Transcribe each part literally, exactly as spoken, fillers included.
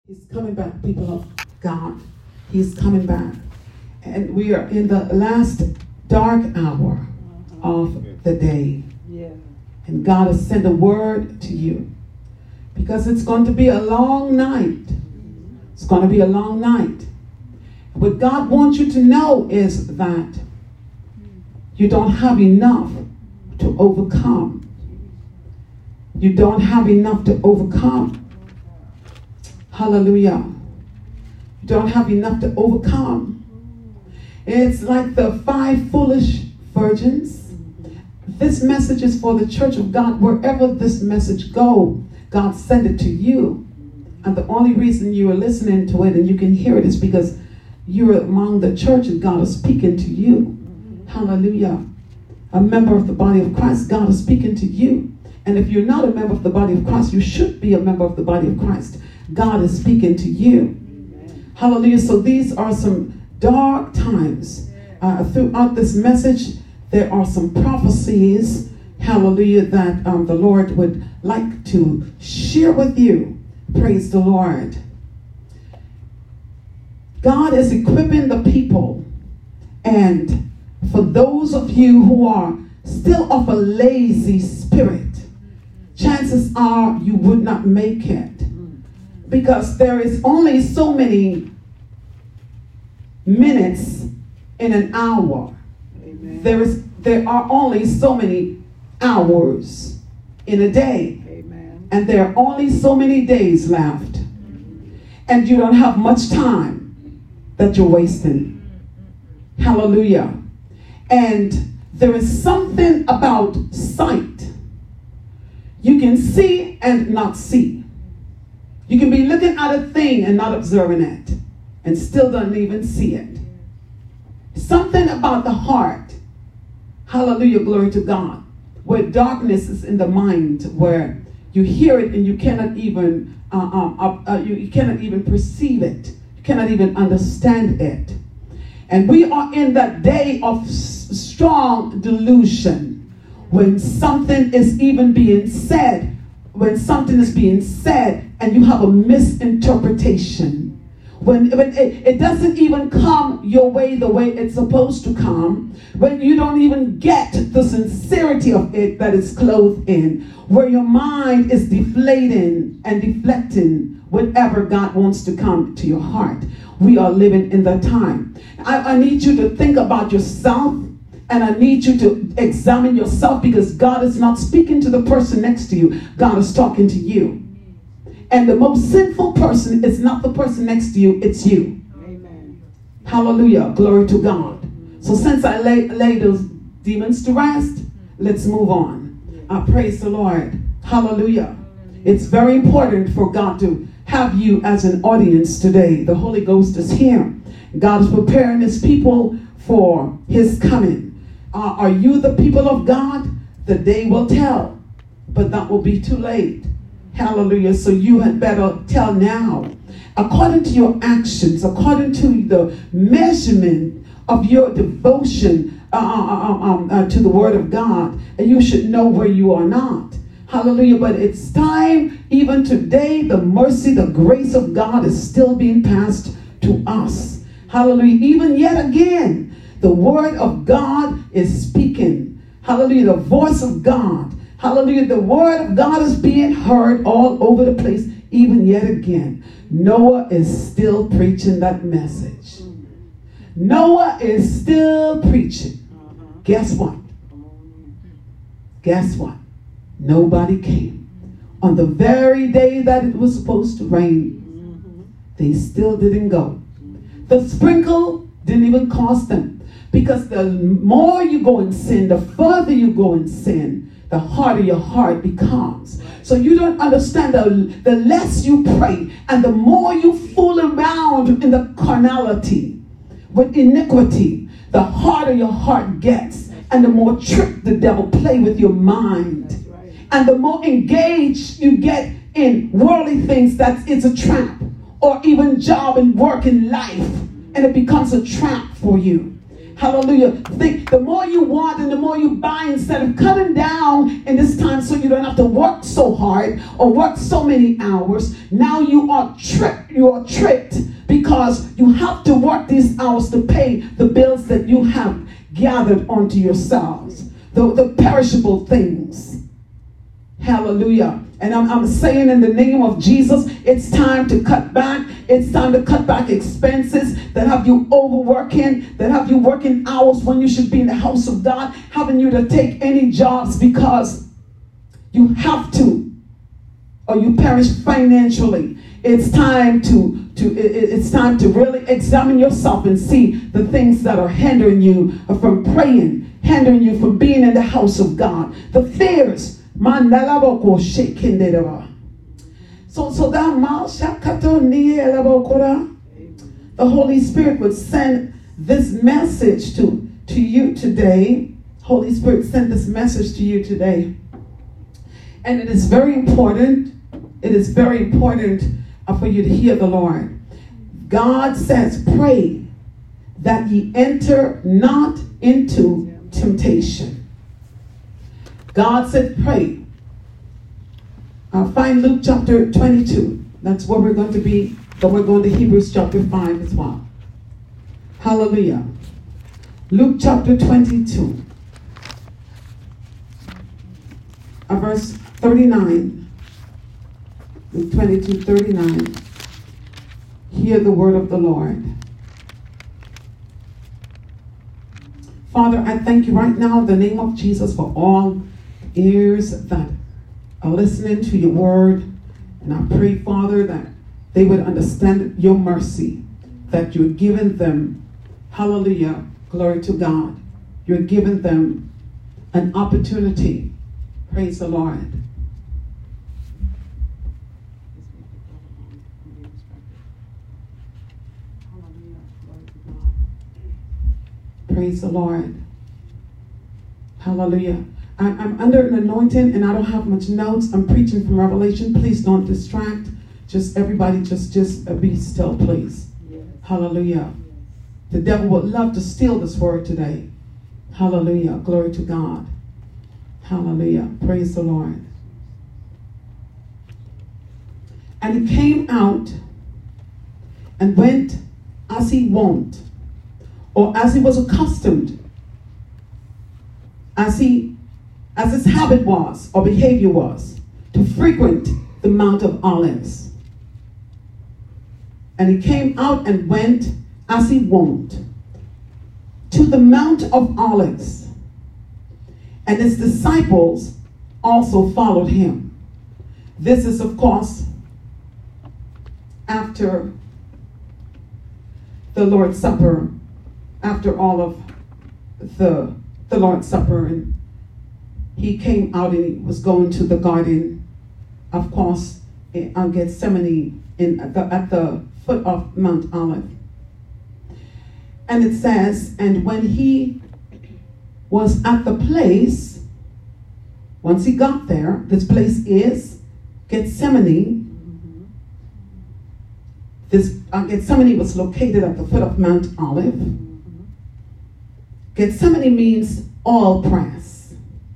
He's coming back, people of God. He's coming back. And we are in the last dark hour of the day. Yeah. And God has sent a word to you. Because it's going to be a long night. It's going to be a long night. What God wants you to know is that you don't have enough to overcome. You don't have enough to overcome. Hallelujah. You don't have enough to overcome. It's like the five foolish virgins. This message is for the church of God. Wherever this message go, God sent it to you. And the only reason you are listening to it and you can hear it is because you're among the church and God is speaking to you. Hallelujah. A member of the body of Christ, God is speaking to you. And if you're not a member of the body of Christ, you should be a member of the body of Christ. God is speaking to you. Amen. Hallelujah. So these are some dark times. Uh, throughout this message, there are some prophecies, hallelujah, that um, the Lord would like to share with you. Praise the Lord. God is equipping the people. And for those of you who are still of a lazy spirit, chances are you would not make it. Because there is only so many minutes in an hour. Amen. There is there are only so many hours in a day. Amen. And there are only so many days left. And you don't have much time that you're wasting. Hallelujah. And there is something about sight. You can see and not see. You can be looking at a thing and not observing it, and still don't even see it. Something about the heart, hallelujah, glory to God, where darkness is in the mind, where you hear it and you cannot even, uh, uh, uh, you, you cannot even perceive it. You cannot even understand it. And we are in that day of s- strong delusion, when something is even being said, when something is being said and you have a misinterpretation. When, when it, it doesn't even come your way the way it's supposed to come. When you don't even get the sincerity of it that it's clothed in. Where your mind is deflating and deflecting whatever God wants to come to your heart. We are living in that time. I, I need you to think about yourself. And I need you to examine yourself, because God is not speaking to the person next to you. God is talking to you. And the most sinful person is not the person next to you. It's you. Amen. Hallelujah. Glory to God. So since I lay, lay those demons to rest, let's move on. I praise the Lord. Hallelujah. It's very important for God to have you as an audience today. The Holy Ghost is here. God is preparing his people for his coming. Uh, are you the people of God? The day will tell, but that will be too late. Hallelujah. So you had better tell now. According to your actions, according to the measurement of your devotion uh, uh, um, uh, to the word of God, and you should know where you are not. Hallelujah. But it's time, even today, the mercy, the grace of God is still being passed to us. Hallelujah. Even yet again, the word of God is speaking. Hallelujah. The voice of God. Hallelujah. The word of God is being heard all over the place. Even yet again, Noah is still preaching that message. Noah is still preaching. Guess what? Guess what? Nobody came. On the very day that it was supposed to rain, they still didn't go. The sprinkle didn't even cost them. Because the more you go in sin, the further you go in sin, the harder your heart becomes. So you don't understand the, the less you pray and the more you fool around in the carnality with iniquity, the harder your heart gets and the more trick the devil play with your mind. And the more engaged you get in worldly things, that it's a trap. Or even job and work in life, and it becomes a trap for you. Hallelujah. Think the more you want and the more you buy, instead of cutting down in this time so you don't have to work so hard or work so many hours, now you are tricked. You are tricked because you have to work these hours to pay the bills that you have gathered onto yourselves. The, the perishable things. Hallelujah. And I'm, I'm saying in the name of Jesus, it's time to cut back. It's time to cut back expenses that have you overworking, that have you working hours when you should be in the house of God, having you to take any jobs because you have to, or you perish financially. It's time to, to it, it's time to really examine yourself and see the things that are hindering you from praying, hindering you from being in the house of God. The fears. So, so that the Holy Spirit would send this message to, to you today. Holy Spirit sent this message to you today. And it is very important. It is very important for you to hear the Lord. God says, pray that ye enter not into temptation. God said, pray. Uh, find Luke chapter twenty-two. That's where we're going to be. But we're going to Hebrews chapter five as well. Hallelujah. Luke chapter twenty-two. Uh, verse thirty-nine. Luke twenty-two, thirty-nine. Hear the word of the Lord. Father, I thank you right now in the name of Jesus for all ears that are listening to your word. And I pray, Father, that they would understand your mercy, that you're giving them, hallelujah, glory to God. You're giving them an opportunity. Praise the Lord. Praise the Lord. Hallelujah. I, I'm under an anointing and I don't have much notes. I'm preaching from Revelation. Please don't distract. Just everybody just, just be still, please. Yes. Hallelujah. Yes. The devil would love to steal this word today. Hallelujah. Glory to God. Hallelujah. Praise the Lord. And he came out and went as he wont, or as he was accustomed, as he, as his habit was, or behavior was, to frequent the Mount of Olives. And he came out and went as he wont to the Mount of Olives. And his disciples also followed him. This is, of course, after the Lord's Supper, after all of the, the Lord's Supper, and he came out and he was going to the garden, of course, on Gethsemane, in, at, the, at the foot of Mount Olive. And it says, and when he was at the place, once he got there, this place is Gethsemane. This uh, Gethsemane was located at the foot of Mount Olive. Gethsemane means oil press,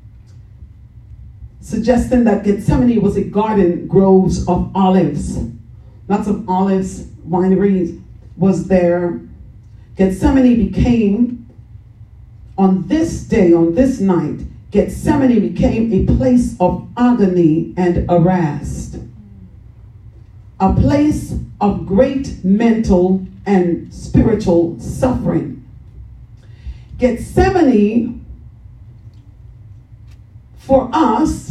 suggesting that Gethsemane was a garden, groves of olives. Lots of olives, wineries was there. Gethsemane became, on this day, on this night, Gethsemane became a place of agony and arrest. A place of great mental and spiritual suffering. Gethsemane, for us,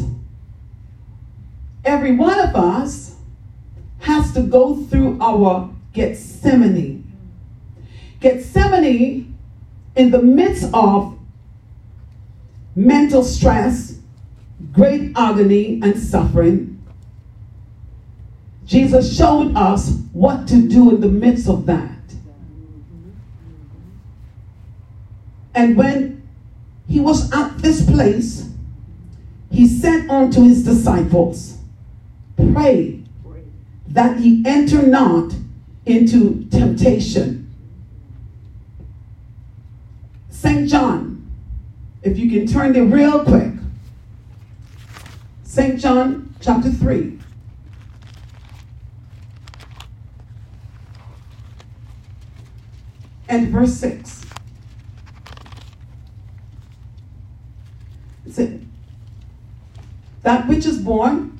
every one of us has to go through our Gethsemane. Gethsemane, in the midst of mental stress, great agony and suffering, Jesus showed us what to do in the midst of that. And when he was at this place, he said unto his disciples, pray that ye enter not into temptation. Saint John, if you can turn there real quick. Saint John chapter three. And verse six. It said, that which is born,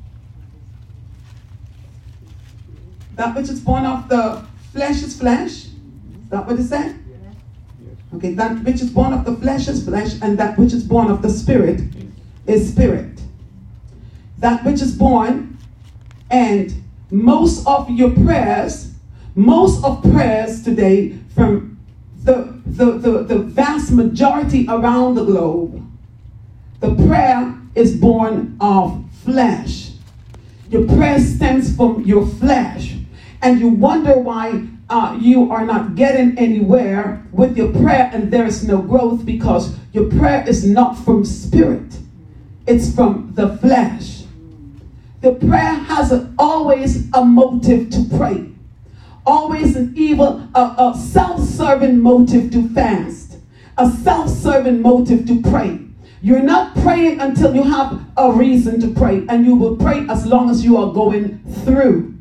that which is born of the flesh is flesh. Is that what it said? Okay, that which is born of the flesh is flesh, and that which is born of the spirit is spirit. That which is born, and most of your prayers, most of prayers today from the, the, the, the vast majority around the globe, the prayer is born of flesh. Your prayer stems from your flesh, and you wonder why Uh, you are not getting anywhere with your prayer and there is no growth, because your prayer is not from spirit. It's from the flesh. The prayer has a, always a motive to pray. Always an evil, a, a self-serving motive to fast. A self-serving motive to pray. You're not praying until you have a reason to pray, and you will pray as long as you are going through.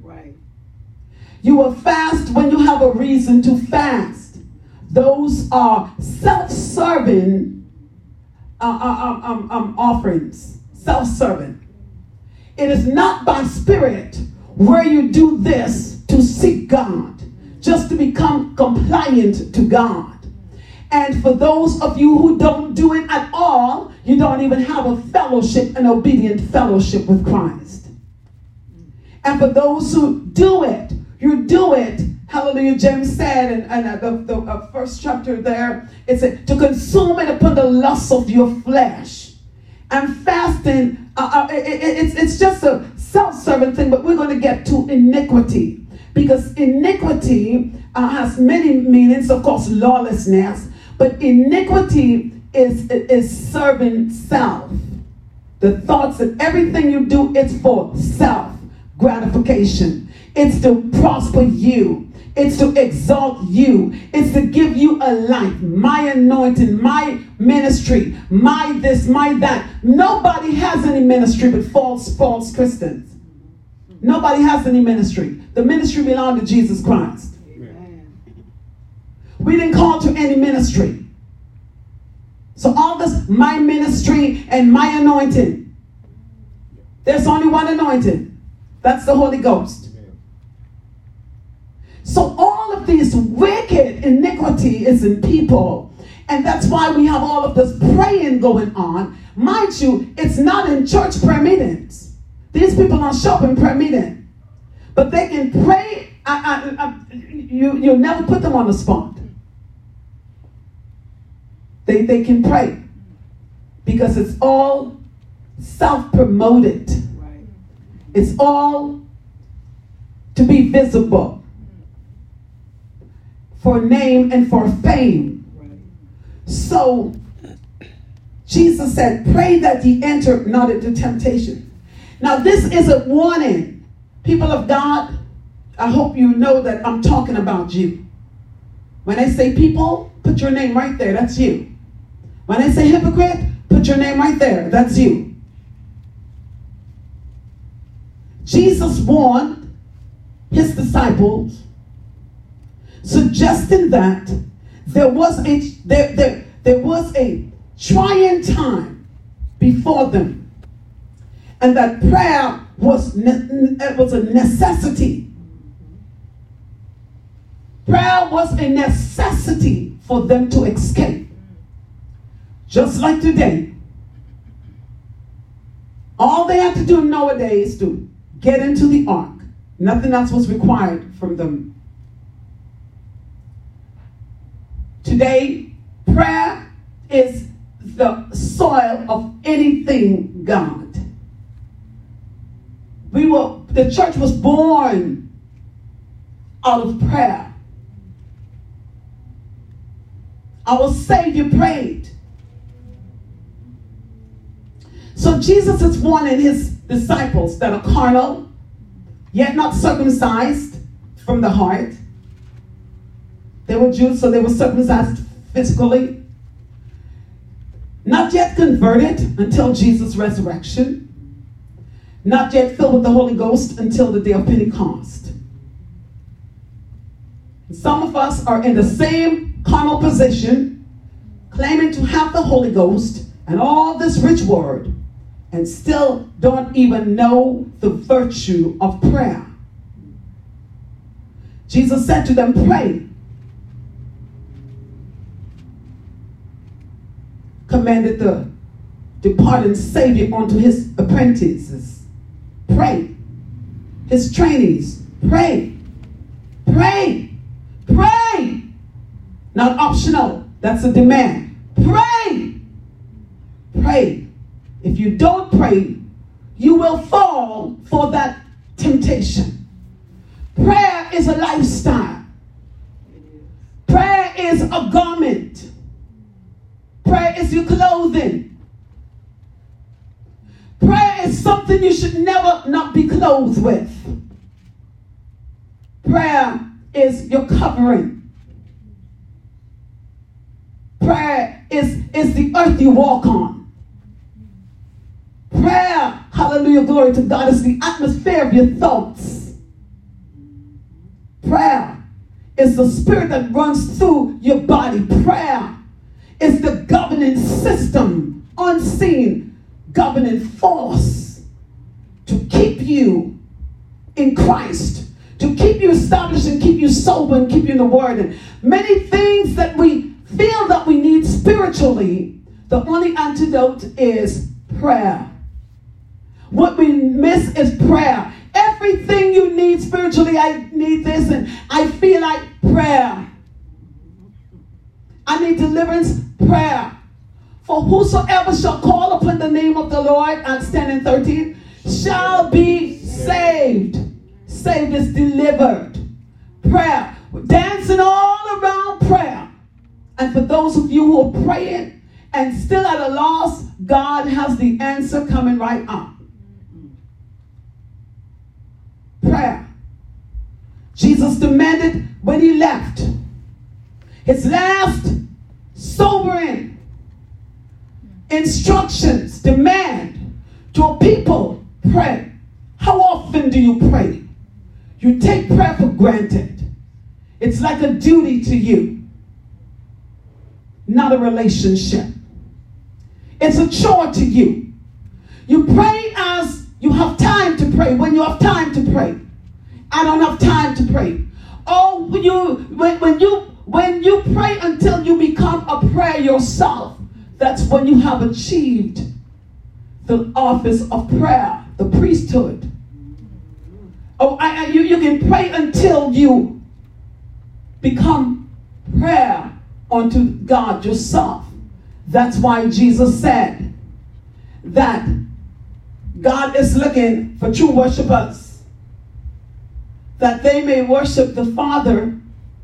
You will fast when you have a reason to fast. Those are self-serving uh, uh, um, um, offerings. Self-serving. It is not by spirit where you do this to seek God, just to become compliant to God. And for those of you who don't do it at all, you don't even have a fellowship, an obedient fellowship with Christ. And for those who do it, you do it, hallelujah, James said, and, and uh, the, the uh, first chapter there, it said, to consume it upon the lusts of your flesh. And fasting, uh, uh, it, it, it's, it's just a self-serving thing, but we're going to get to iniquity. Because iniquity uh, has many meanings, of course, lawlessness, but iniquity is, is serving self. The thoughts and everything you do, it's for self gratification. It's to prosper you. It's to exalt you. It's to give you a life. My anointing, my ministry, my this, my that. Nobody has any ministry but false, false Christians. Nobody has any ministry. The ministry belongs to Jesus Christ. Amen. We didn't call to any ministry. So all this, my ministry and my anointing. There's only one anointing. That's the Holy Ghost. So all of these wicked iniquity is in people. And that's why we have all of this praying going on. Mind you, it's not in church prayer meetings. These people are show up in prayer meeting. But they can pray. I, I, I, you, you'll never put them on the spot. They, they can pray. Because it's all self-promoted. Right. It's all to be visible. For name and for fame. Right. So, Jesus said, pray that ye enter not into temptation. Now, this is a warning. People of God, I hope you know that I'm talking about you. When I say people, put your name right there. That's you. When I say hypocrite, put your name right there. That's you. Jesus warned his disciples, suggesting that there was a there, there, there was a trying time before them, and that prayer was ne- it was a necessity. Prayer was a necessity for them to escape. Just like today, all they had to do nowadays is to get into the ark. Nothing else was required from them. Today, prayer is the soil of anything God. We were, the church was born out of prayer. Our Savior prayed. So Jesus is warning his disciples that are carnal, yet not circumcised from the heart. They were Jews, so they were circumcised physically, not yet converted until Jesus' resurrection, not yet filled with the Holy Ghost until the day of Pentecost. Some of us are in the same carnal position, claiming to have the Holy Ghost and all this rich word, and still don't even know the virtue of prayer. Jesus said to them, pray. Commanded the departing Savior unto his apprentices, pray. His trainees, pray. Pray. Pray. Not optional. That's a demand. Pray. Pray. If you don't pray, you will fall for that temptation. Prayer is a lifestyle. Prayer is a garment. Prayer is your clothing. Prayer is something you should never not be clothed with. Prayer is your covering. Prayer is, is the earth you walk on. Prayer, hallelujah, glory to God, is the atmosphere of your thoughts. Prayer is the spirit that runs through your body. Prayer is the governing system, unseen governing force to keep you in Christ, to keep you established and keep you sober and keep you in the Word. And many things that we feel that we need spiritually, the only antidote is prayer. What we miss is prayer. Everything you need spiritually, I need this, and I feel like prayer. I need deliverance, prayer. For whosoever shall call upon the name of the Lord, Acts ten and thirteen, shall be saved. Saved is delivered. Prayer. We're dancing all around prayer. And for those of you who are praying and still at a loss, God has the answer coming right up. Prayer. Jesus demanded when he left, his last sobering instructions, demand to a people, pray. How often do you pray? You take prayer for granted. It's like a duty to you, not a relationship. It's a chore to you. You pray as you have time to pray, when you have time to pray. I don't have time to pray. Oh, when you, when, when you, when you pray until you become a prayer yourself, that's when you have achieved the office of prayer, the priesthood. Oh, I, I, you, you can pray until you become prayer unto God yourself. That's why Jesus said that God is looking for true worshipers, that they may worship the Father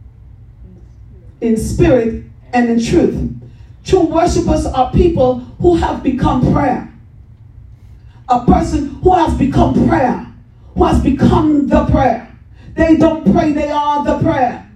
in spirit and in truth. True worshipers are people who have become prayer. A person who has become prayer, who has become the prayer. They don't pray, they are the prayer.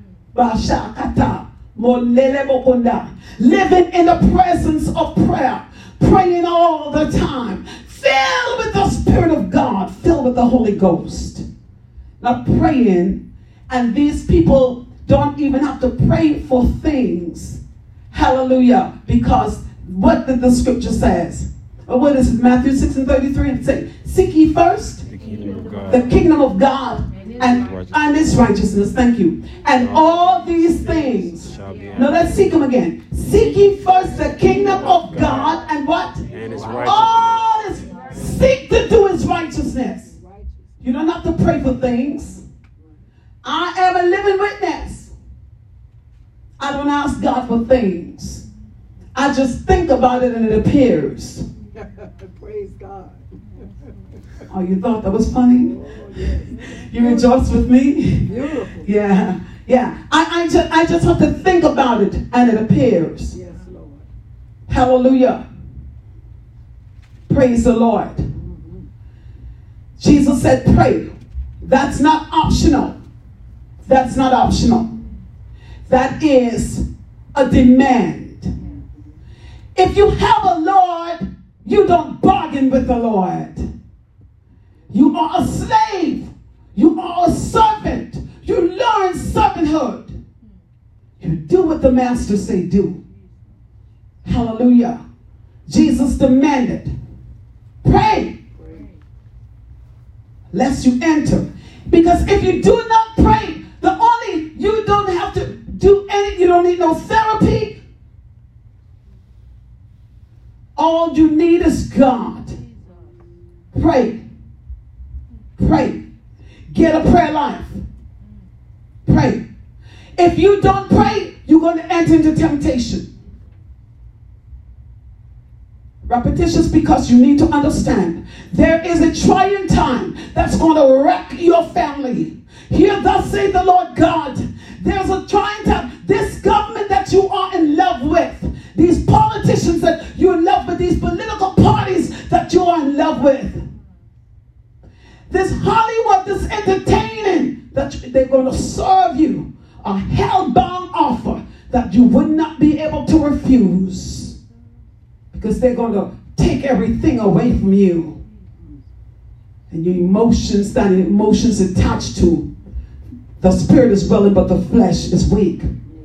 Living in the presence of prayer, praying all the time, filled with the Spirit of God, filled with the Holy Ghost. Not praying, and these people don't even have to pray for things. Hallelujah. Because what did the scripture says? Or what is it? Matthew six and thirty-three, and say, seek ye first the kingdom of God, the kingdom of God and, and its righteousness. Thank you. And all these things. Now let's seek them again. Seek ye first the kingdom of God and what? And his righteousness. All is, seek to do his righteousness. You don't have to pray for things. I am a living witness. I don't ask God for things. I just think about it and it appears. Praise God. Oh, you thought that was funny? Oh, yes. You rejoice with me? Beautiful. Yeah. Yeah. I, I, just, I just have to think about it and it appears. Yes, Lord. Hallelujah. Praise the Lord. Mm-hmm. Jesus said, pray. That's not optional. That's not optional. That is a demand. If you have a Lord, you don't bargain with the Lord. You are a slave. You are a servant. You learn servanthood. You do what the master say do. Hallelujah. Jesus demanded, pray, lest you enter. Because if you do not pray, the only, you don't have to do any, you don't need no therapy. All you need is God. Pray. Pray. Get a prayer life. Pray. If you don't pray, you're going to enter into temptation. Repetitious, because you need to understand there is a trying time that's going to wreck your family. Here thus say the Lord God, there's a trying time. This government that you are in love with, these politicians that you're in love with, these political parties that you are in love with, this Hollywood, this entertaining that they're going to serve you a hell-bound offer that you would not be able to refuse. Because they're going to take everything away from you. And your emotions, that emotions attached to. The spirit is willing, but the flesh is weak.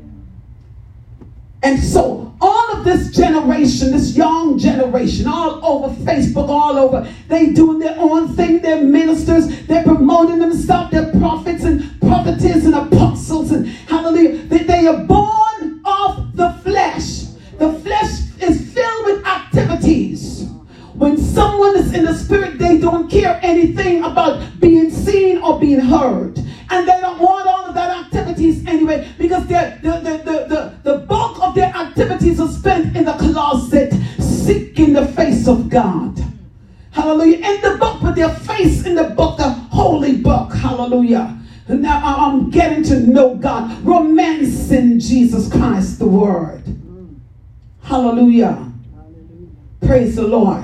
And so, all of this generation, this young generation, all over Facebook, all over, they doing their own thing. They're ministers. They're promoting themselves. They're prophets and prophetess and apostles. And hallelujah. They, they are born of the flesh. The flesh is filled with activities. When someone is in the spirit, they don't care anything about being seen or being heard. And they don't want all of that activities anyway, because the, the, the, the, the bulk of their activities are spent in the closet, seeking the face of God. Hallelujah. In the book, with their face in the book, the holy book. Hallelujah. And now I'm getting to know God, romancing Jesus Christ, the Word. Hallelujah. Hallelujah. Praise the Lord.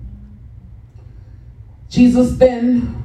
Jesus then,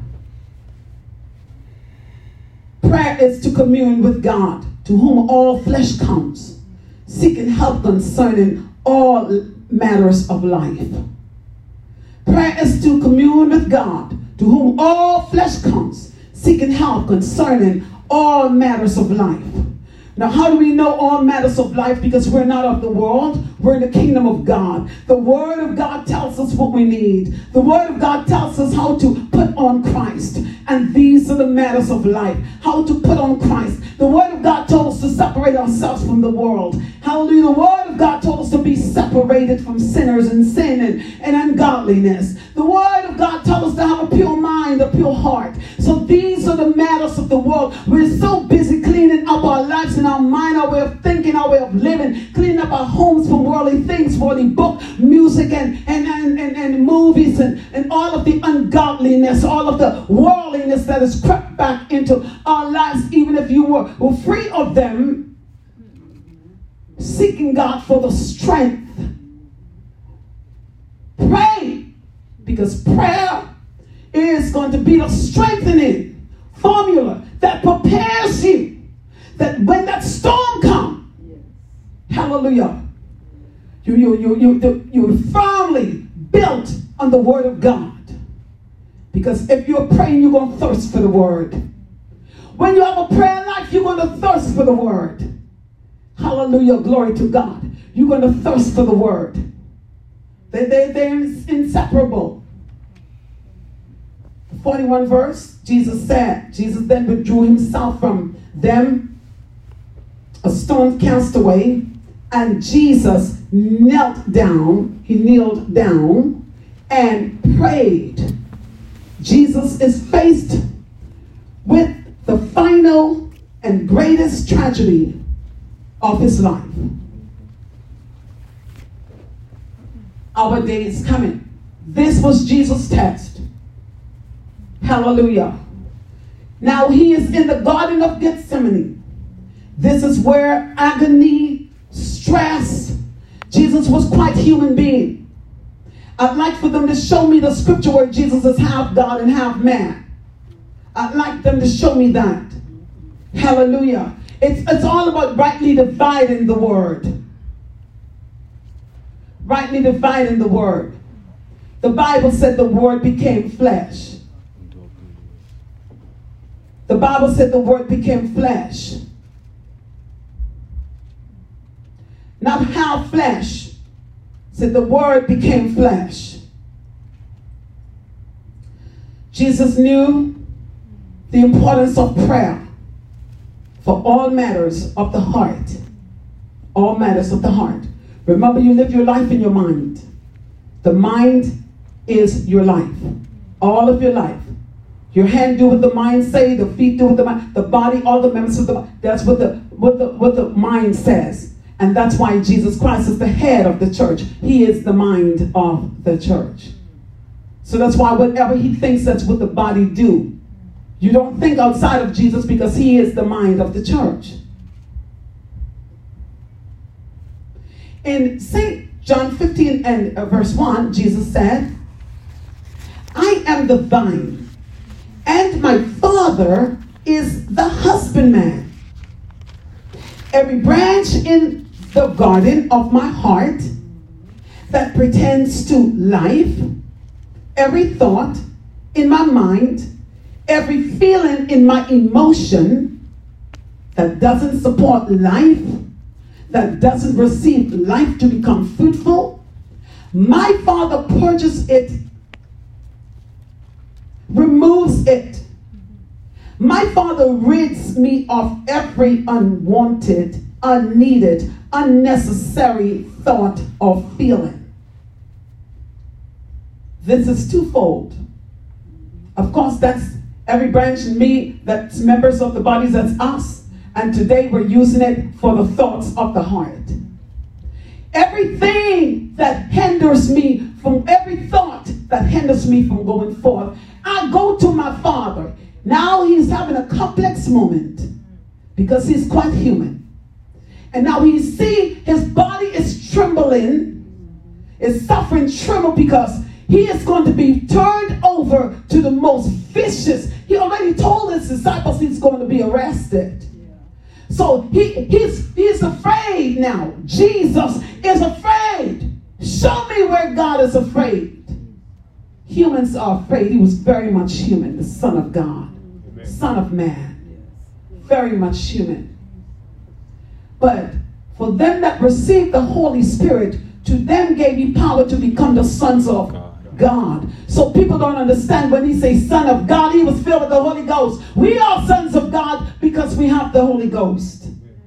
prayer is to commune with God, to whom all flesh comes, seeking help concerning all matters of life. Prayer is to commune with God, to whom all flesh comes, seeking help concerning all matters of life. Now, how do we know all matters of life? Because we're not of the world. We're in the kingdom of God. The Word of God tells us what we need. The Word of God tells us how to put on Christ. And these are the matters of life. How to put on Christ. The Word of God told us to separate ourselves from the world. Hallelujah. The Word of God told us to be separated from sinners and sin and, and ungodliness. The Word of God tells us to have a pure mind, a pure heart. So these are the matters of the world. We're so busy cleaning up our lives and our mind, our way of thinking, our way of living, cleaning up our homes from worldly things, worldly book, music, and, and, and, and, and movies, and, and all of the ungodliness, all of the worldliness that has crept back into our lives, even if you were, were free of them, seeking God for the strength. Pray, because prayer is going to be the strengthening formula that prepares you, that when that storm comes, hallelujah, you, you, you, you, you're firmly built on the Word of God. Because if you're praying, you're going to thirst for the Word. When you have a prayer life, you're going to thirst for the Word. Hallelujah, glory to God. You're going to thirst for the Word. They, they, they're inseparable. forty-one verse, Jesus said, Jesus then withdrew himself from them, a stone cast away, and Jesus knelt down, he kneeled down and prayed. Jesus is faced with the final and greatest tragedy of his life. Our day is coming. This was Jesus' test. Hallelujah. Now he is in the Garden of Gethsemane. This is where agony, stress. Jesus was quite human being. I'd like for them to show me the scripture where Jesus is half God and half man. I'd like them to show me that. Hallelujah. It's, it's all about rightly dividing the word. rightly dividing the word. The Bible said the word became flesh. The Bible said the word became flesh. Not how flesh. Said the word became flesh. Jesus knew the importance of prayer for all matters of the heart. All matters of the heart. Remember, you live your life in your mind. The mind is your life. All of your life. Your hand do what the mind say, the feet do what the mind, the body, all the members of the body. That's what the what the what the mind says. And that's why Jesus Christ is the head of the church. He is the mind of the church. So that's why whatever he thinks, that's what the body do. You don't think outside of Jesus because he is the mind of the church. In Saint John fifteen and uh, verse one, Jesus said, I am the vine, and my Father is the husbandman. Every branch in the garden of my heart that pertains to life, every thought in my mind, every feeling in my emotion that doesn't support life, that doesn't receive life to become fruitful, my Father purges it, removes it. My Father rids me of every unwanted, unneeded, unnecessary thought or feeling. This is twofold. Of course, that's every branch in me that's members of the bodies, that's us. And today we're using it for the thoughts of the heart. Everything that hinders me from, every thought that hinders me from going forth, I go to my Father. Now he's having a complex moment because he's quite human. And now he see his body is trembling, is suffering tremble because he is going to be turned over to the most vicious. He already told his disciples he's going to be arrested. So he, he's, he's afraid now. Jesus is afraid. Show me where God is afraid. Humans are afraid. He was very much human, the Son of God. Amen. Son of man. Very much human. But for them that received the Holy Spirit, to them gave he power to become the sons of God. God. So people don't understand when he says Son of God, he was filled with the Holy Ghost. We are sons of God because we have the Holy Ghost.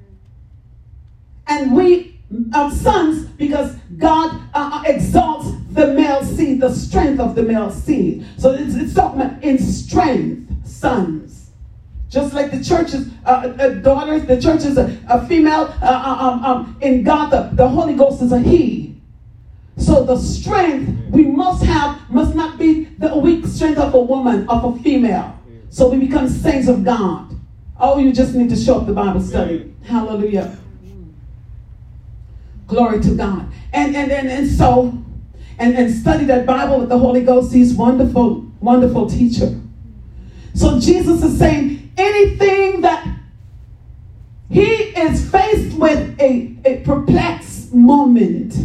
And we are sons because God uh, exalts the male seed, the strength of the male seed. So it's, it's talking about in strength, sons. Just like the church's uh, uh, daughters, the church is a, a female. Uh, um, um, in God, the, the Holy Ghost is a he. So the strength we must have must not be the weak strength of a woman, of a female. So we become saints of God. Oh, you just need to show up the Bible study. Hallelujah. Glory to God. And and and, and so, and, and study that Bible with the Holy Ghost. He's wonderful, wonderful teacher. So Jesus is saying anything that he is faced with a, a perplexed moment.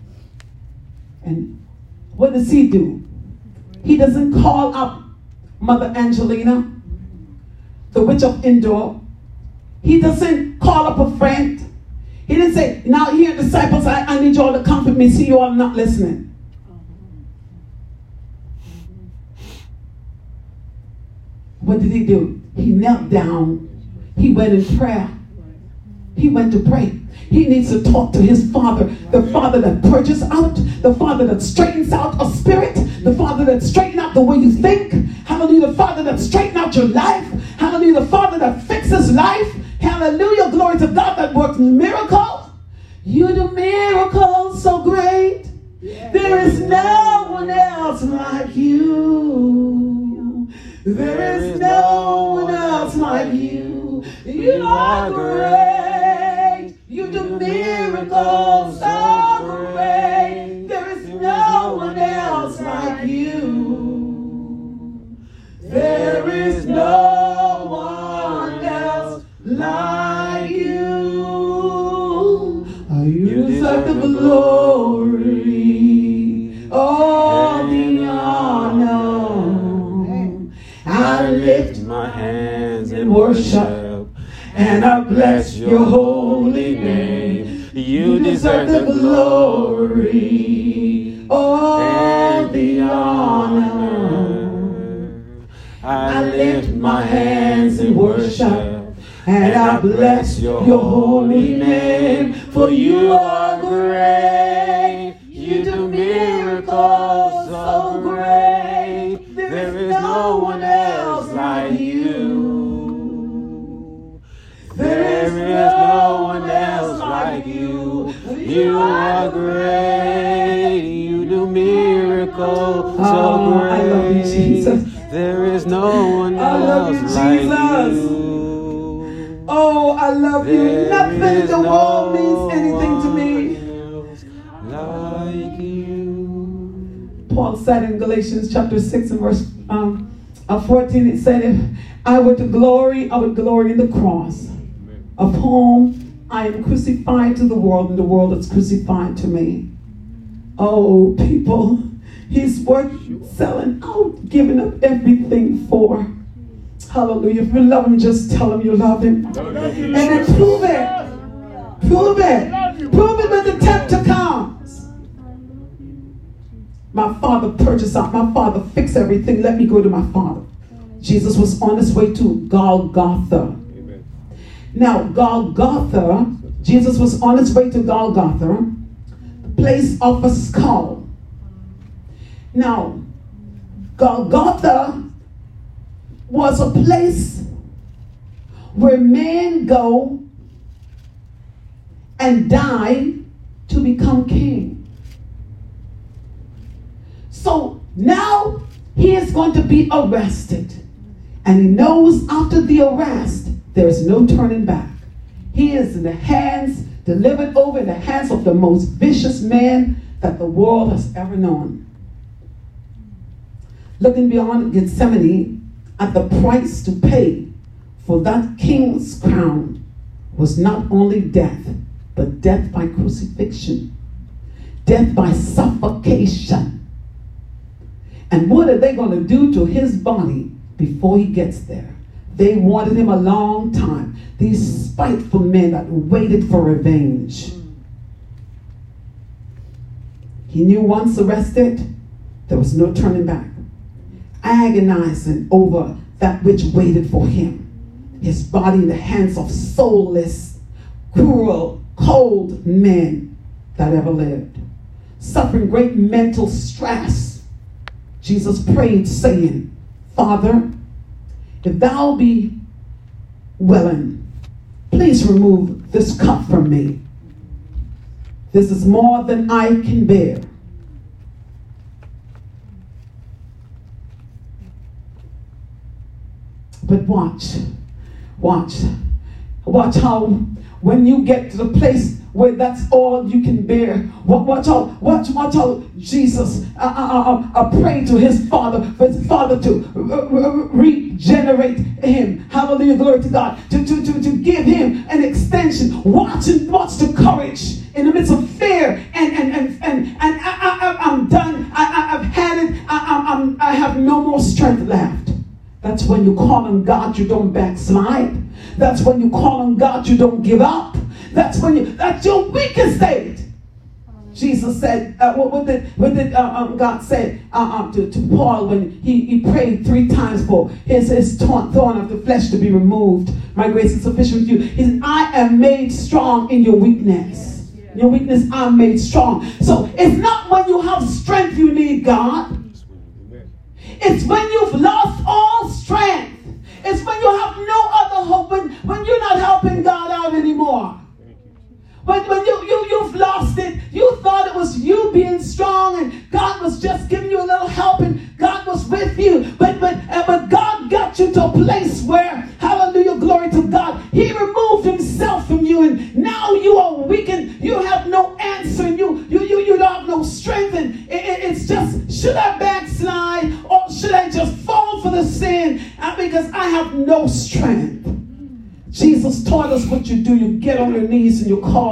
And what does he do? He doesn't call up Mother Angelina, the witch of Endor. He doesn't call up a friend. He didn't say, now here disciples, I, I need you all to comfort me. See, you all not listening. What did he do? He knelt down. He went in prayer. He went to pray. He needs to talk to his Father, the Father that purges out, the Father that straightens out a spirit, the Father that straightens out the way you think. Hallelujah, the Father that straightens out your life. Hallelujah, the Father that fixes life. Hallelujah, glory to God that works miracles. You do miracles so great. There is no one else like you. There is no one else like you. You are great. You do miracles so great. There is no one else like you. There is no one else like you. You deserve the glory. worship, and I bless your holy name. You deserve the glory, all the honor. I lift my hands in worship, and I bless your holy name. For you are great, you do miracles so great. There is no one else like you. There is no one else like you. You are great, you do miracles so Oh, great. I love you, Jesus. There is no one I love you, else like Jesus. you. Oh, I love you. There Nothing in is the world no means anything to me. one else like you. Paul said in Galatians chapter six and verse um, uh, fourteen, it said, if I were to glory, I would glory in the cross, of whom I am crucified to the world, and the world is crucified to me. Oh, people, he's worth selling out, giving up everything for. Hallelujah. If you love him, just tell him you love him. And then prove it. Prove it. Prove it when the tempter comes. My Father purchased out. My Father fixed everything. Let me go to my Father. Jesus was on his way to Golgotha. Amen. Now, Golgotha, Jesus was on his way to Golgotha, the place of a skull. Now, Golgotha was a place where men go and die to become king. So now he is going to be arrested. And he knows after the arrest, there's no turning back. He is in the hands, delivered over in the hands of the most vicious man that the world has ever known. Looking beyond Gethsemane, at the price to pay for that king's crown was not only death, but death by crucifixion, death by suffocation. And what are they going to do to his body before he gets there? They wanted him a long time. These spiteful men that waited for revenge. He knew once arrested, there was no turning back. Agonizing over that which waited for him. His body in the hands of soulless, cruel, cold men that ever lived. Suffering great mental stress. Jesus prayed saying, Father, if thou be willing, please remove this cup from me. This is more than I can bear. But watch, watch, watch how when you get to the place where that's all you can bear, watch how, watch, watch how Jesus uh, uh, uh, uh, prayed to his Father, for his Father to uh, regenerate him. Hallelujah, glory to God. To, to, to, to give him an extension. Watch and watch the courage in the midst of fear and and and and, and I, I, I'm done. I, I, I've had it. I, I, I'm, I have no more strength left. That's when you call on God, you don't backslide. That's when you call on God, you don't give up. That's when you, that's your weakest state. Jesus said, uh, what, what did, what did uh, um, God say uh, uh, to, to Paul when he, he prayed three times for his, his thorn, thorn of the flesh to be removed? My grace is sufficient with you. He said, I am made strong in your weakness. In your weakness, I'm made strong. So it's not when you have strength you need God. It's when you've lost all strength. It's when you have no other hope. When, when you're not helping God out anymore. When, when you, you, you've lost it. You thought it was you being strong and God was just giving you a little help and God was with you. But, but, uh, but God got you to a place where, hallelujah, glory to God, he removed himself from you and now you are weakened. You have no answer and you, you, you, you don't have no strength. And it, it, it's just, should I backslide or should I just fall for the sin uh, because I have no strength? Jesus taught us what you do. You get on your knees and you call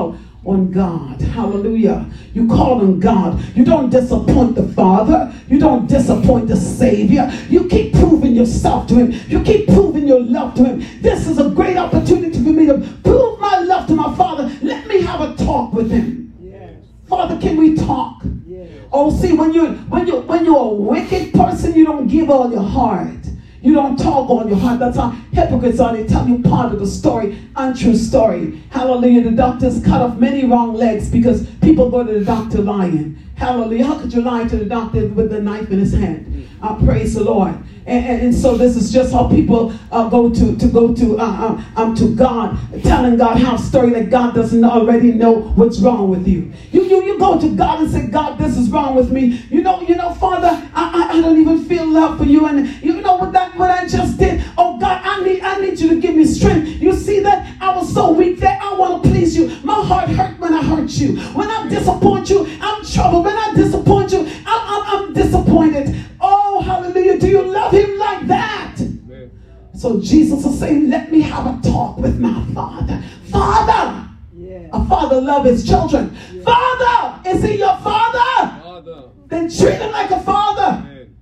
on God. Hallelujah. You call on God. You don't disappoint the Father. You don't disappoint the Savior. You keep proving yourself to him. You keep proving your love to him. This is a great opportunity for me to prove my love to my Father. Let me have a talk with him. Yes. Father, can we talk? Yes. Oh, see, when you're when you when you're a wicked person, you don't give all your heart. You don't talk on your heart. That's how hypocrites are. They tell you part of the story, untrue story. Hallelujah. The doctors cut off many wrong legs because people go to the doctor lying. Hallelujah. How could you lie to the doctor with the knife in his hand? Uh, praise the Lord. And, and, and so this is just how people uh, go to to go to uh, uh, um to God, telling God how story that God doesn't already know what's wrong with you. You you you go to God and say, God, this is wrong with me. You know you know Father, I I, I don't even feel love for you, and you know what that what I just did. Oh God, I need I need you to give me strength. You see that I was so weak that I want to please you. My heart hurt when I hurt you. When I disappoint you, I'm troubled. When I disappoint you, I'm I'm, I'm disappointed. Oh, hallelujah. Do you love him like that? Amen. So Jesus is saying, let me have a talk with my Father. Father. Yeah. A father loves his children. Yeah. Father, is he your father? Father. Then treat him like a father.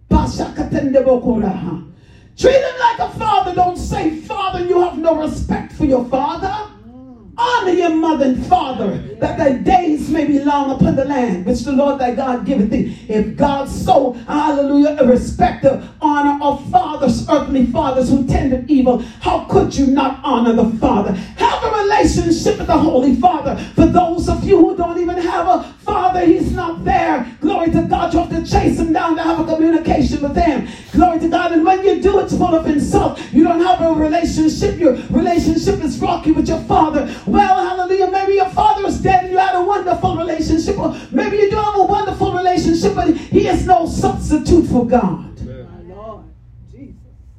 Treat him like a father. Don't say father and you have no respect for your father. Honor your mother and father, that thy days may be long upon the land which the Lord thy God giveth thee. If God so, hallelujah, respect the honor of fathers, earthly fathers who tended evil, how could you not honor the Father? Have a relationship with the Holy Father. For those of you who don't even have a father, he's not there. Glory to God. You have to chase him down to have a communication with him. Glory to God. And when you do, it's full of insult. You don't have a relationship. Your relationship is rocky with your father. Well, hallelujah, maybe your father is dead and you had a wonderful relationship. Or maybe you do have a wonderful relationship, but he is no substitute for God. My Lord, Jesus.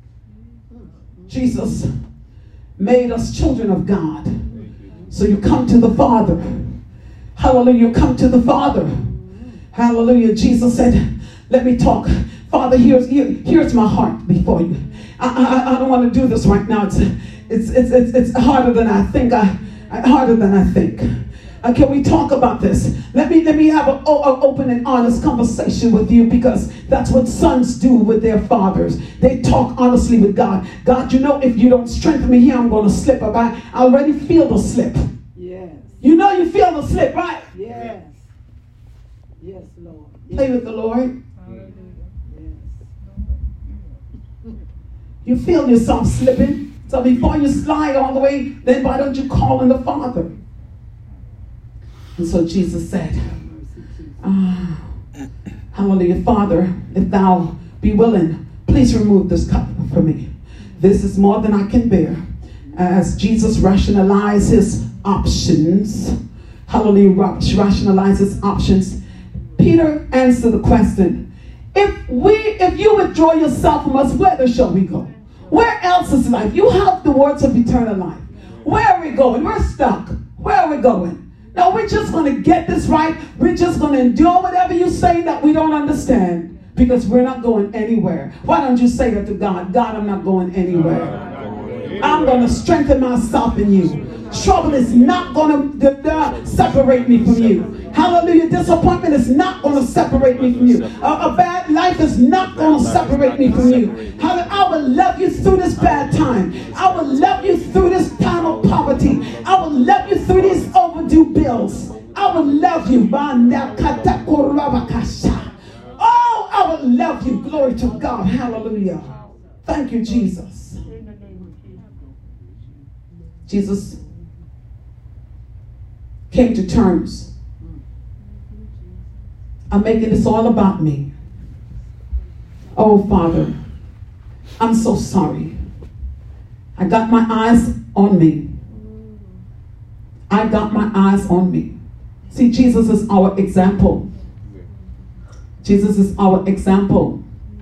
Jesus made us children of God. So you come to the Father. Hallelujah, you come to the Father. Hallelujah. Jesus said, let me talk. Father, here's, here, here's my heart before you. I, I, I don't want to do this right now. It's, it's, it's, it's, it's harder than I think. I, harder than I think. Uh, can we talk about this? Let me let me have an open and honest conversation with you, because that's what sons do with their fathers. They talk honestly with God. God, you know, if you don't strengthen me here, I'm going to slip up. I, I already feel the slip. Yes. You know you feel the slip, right? Yes. Yes, Lord. Yes. Play with the Lord. Yes. You feel yourself slipping. So before you slide all the way, then why don't you call on the Father? And so Jesus said, ah, hallelujah, Father, if thou be willing, please remove this cup from me. This is more than I can bear. As Jesus rationalized his options, hallelujah, rationalized his options, Peter answered the question, if we, if you withdraw yourself from us, whither shall we go? Where else is life? You have the words of eternal life. Where are we going? We're stuck. Where are we going? Now we're just going to get this right. We're just going to endure whatever you say that we don't understand, because we're not going anywhere. Why don't you say that to God? God, I'm not going anywhere. I'm going to strengthen myself in you. Trouble is not going to uh, separate me from you. Hallelujah. Disappointment is not going to separate me from you. A, a bad life is not going to separate me from you. Hallelujah. I will love you through this bad time. I will love you through this time of poverty. I will love you through these overdue bills. I will love you. Oh, I will love you. Glory to God. Hallelujah. Thank you, Jesus. Jesus came to terms. I'm making this all about me. Oh, Father, I'm so sorry. I got my eyes on me. I got my eyes on me. See, Jesus is our example. Jesus is our example.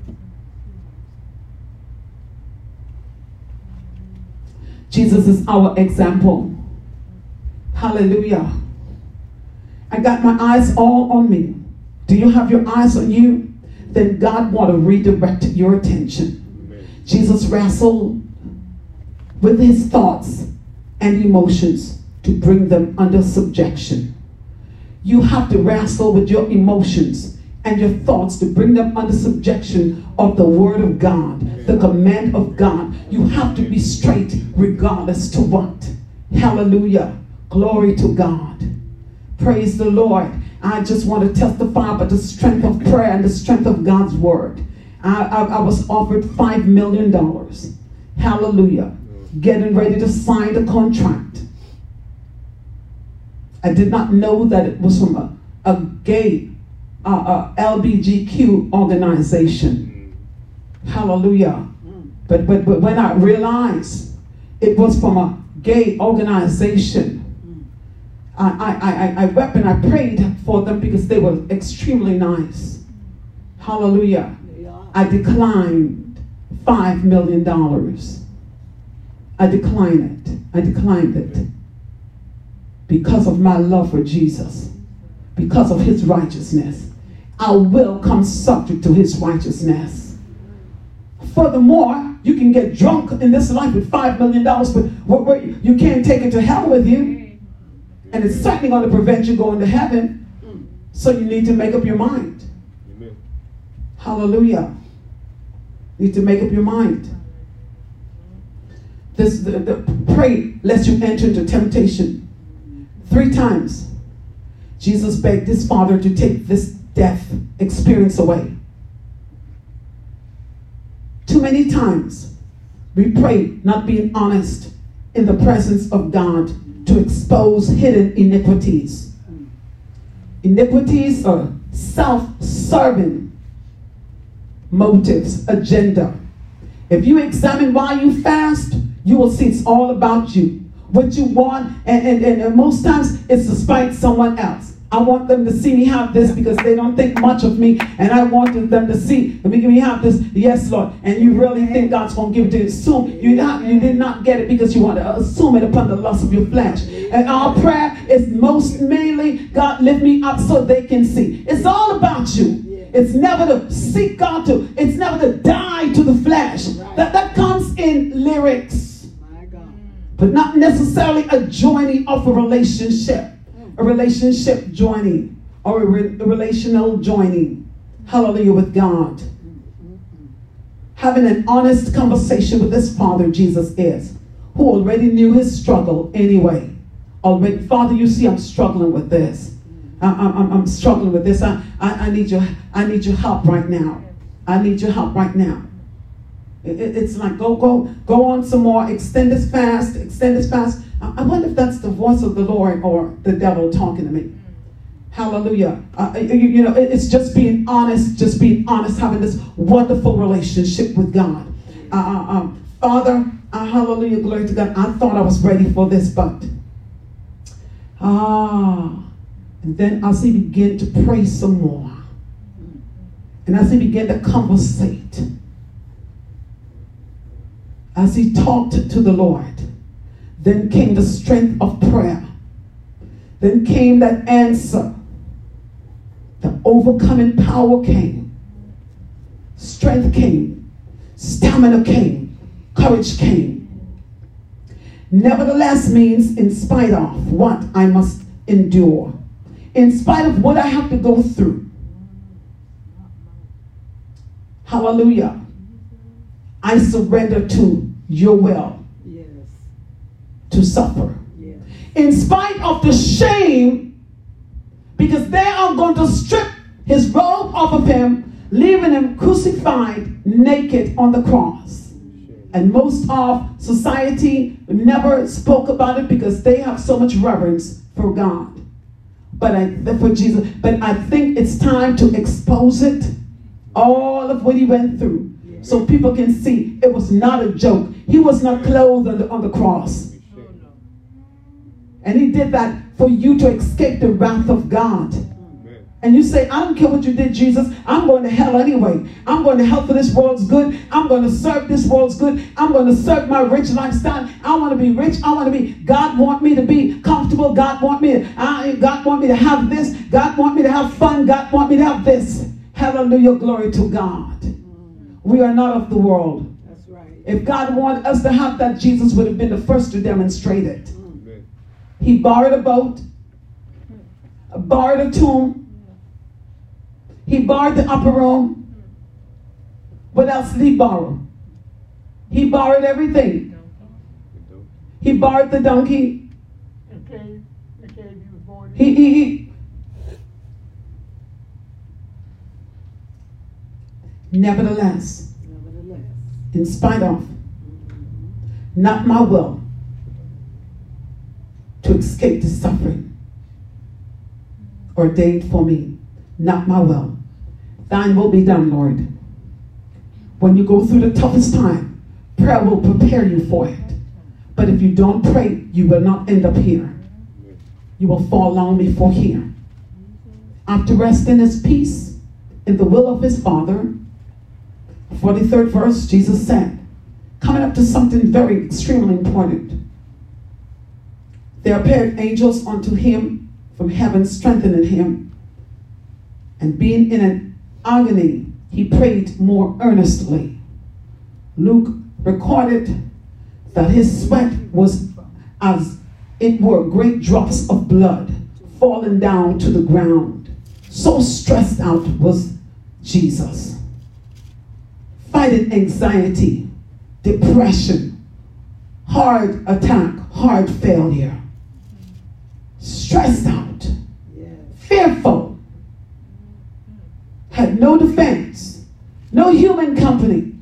Jesus is our example. Hallelujah. I got my eyes all on me. Do you have your eyes on you? Then God want to redirect your attention. Amen. Jesus wrestled with his thoughts and emotions to bring them under subjection. You have to wrestle with your emotions and your thoughts to bring them under subjection of the word of God, the command of God. You have to be straight regardless to what. Hallelujah. Glory to God. Praise the Lord. I just want to testify about the strength of prayer and the strength of God's word. I, I, I was offered five million dollars. Hallelujah. Getting ready to sign the contract. I did not know that it was from a, a gay uh, uh, L G B T Q organization. Hallelujah. But, but, but when I realized it was from a gay organization, I, I, I, I wept and I prayed for them because they were extremely nice. Hallelujah. I declined five million dollars. I declined it. I declined it. Because of my love for Jesus. Because of his righteousness. I will come subject to his righteousness. Furthermore, you can get drunk in this life with five million dollars, but you can't take it to hell with you. And it's certainly going to prevent you going to heaven. So you need to make up your mind. Amen. Hallelujah. You need to make up your mind. This the, the, pray lest you enter into temptation. Three times, Jesus begged his Father to take this death experience away. Too many times, we pray not being honest in the presence of God to expose hidden iniquities. Iniquities are self-serving motives, agenda. If you examine why you fast, you will see it's all about you. What you want, and, and, and most times it's to spite someone else. I want them to see me have this because they don't think much of me, and I wanted them to see me have this. Yes, Lord. And you really think God's going to give it to you. Assume you, not, you did not get it because you want to assume it upon the lust of your flesh. And our prayer is most mainly, God, lift me up so they can see. It's all about you. It's never to seek God to. It's never to die to the flesh. That, that comes in lyrics. But not necessarily a joining of a relationship. A relationship joining. Or a, re- a relational joining. Hallelujah, with God. Having an honest conversation with this Father Jesus is. Who already knew his struggle anyway. Already, Father, you see I'm struggling with this. I, I'm, I'm struggling with this. I, I, I, need your, I need your help right now. I need your help right now. It's like, go, go, go on some more, extend this fast, extend this fast. I wonder if that's the voice of the Lord or the devil talking to me. Hallelujah. Uh, you, you know, it's just being honest, just being honest, having this wonderful relationship with God. Uh, um, Father, uh, hallelujah, glory to God. I thought I was ready for this, but, ah, and then as he began to pray some more, and as he began to conversate, as he talked to the Lord, then came the strength of prayer. Then came that answer. The overcoming power came. Strength came. Stamina came. Courage came. Nevertheless means in spite of what I must endure. In spite of what I have to go through. Hallelujah. I surrender to your will. Yes. To suffer. Yes. In spite of the shame, because they are going to strip his robe off of him, leaving him crucified naked on the cross. And most of society never spoke about it because they have so much reverence for God. But I, for Jesus. But I think it's time to expose it. All of what he went through. So people can see it was not a joke. He was not clothed on the, on the cross. And he did that for you to escape the wrath of God. And you say, I don't care what you did, Jesus. I'm going to hell anyway. I'm going to hell for this world's good. I'm going to serve this world's good. I'm going to serve my rich lifestyle. I want to be rich. I want to be, God want me to be comfortable. God want me to, I, God want me to have this. God want me to have fun. God want me to have this. Hallelujah, glory to God. We are not of the world. That's right. If God wanted us to have that, Jesus would have been the first to demonstrate it. Amen. He borrowed a boat, borrowed a tomb. He borrowed the upper room. What else did he borrow? He borrowed everything. He borrowed the donkey. He, he, he. Nevertheless, in spite of, not my will to escape the suffering ordained for me. Not my will. Thine will be done, Lord. When you go through the toughest time, prayer will prepare you for it. But if you don't pray, you will not end up here. You will fall long before here. After resting his peace in the will of his Father, forty-third verse, Jesus said, coming up to something very extremely important. There appeared angels unto him from heaven, strengthening him. And being in an agony, he prayed more earnestly. Luke recorded that his sweat was as it were great drops of blood falling down to the ground. So stressed out was Jesus. Fighting anxiety, depression, heart attack, heart failure. Stressed out, fearful. Had no defense, no human company.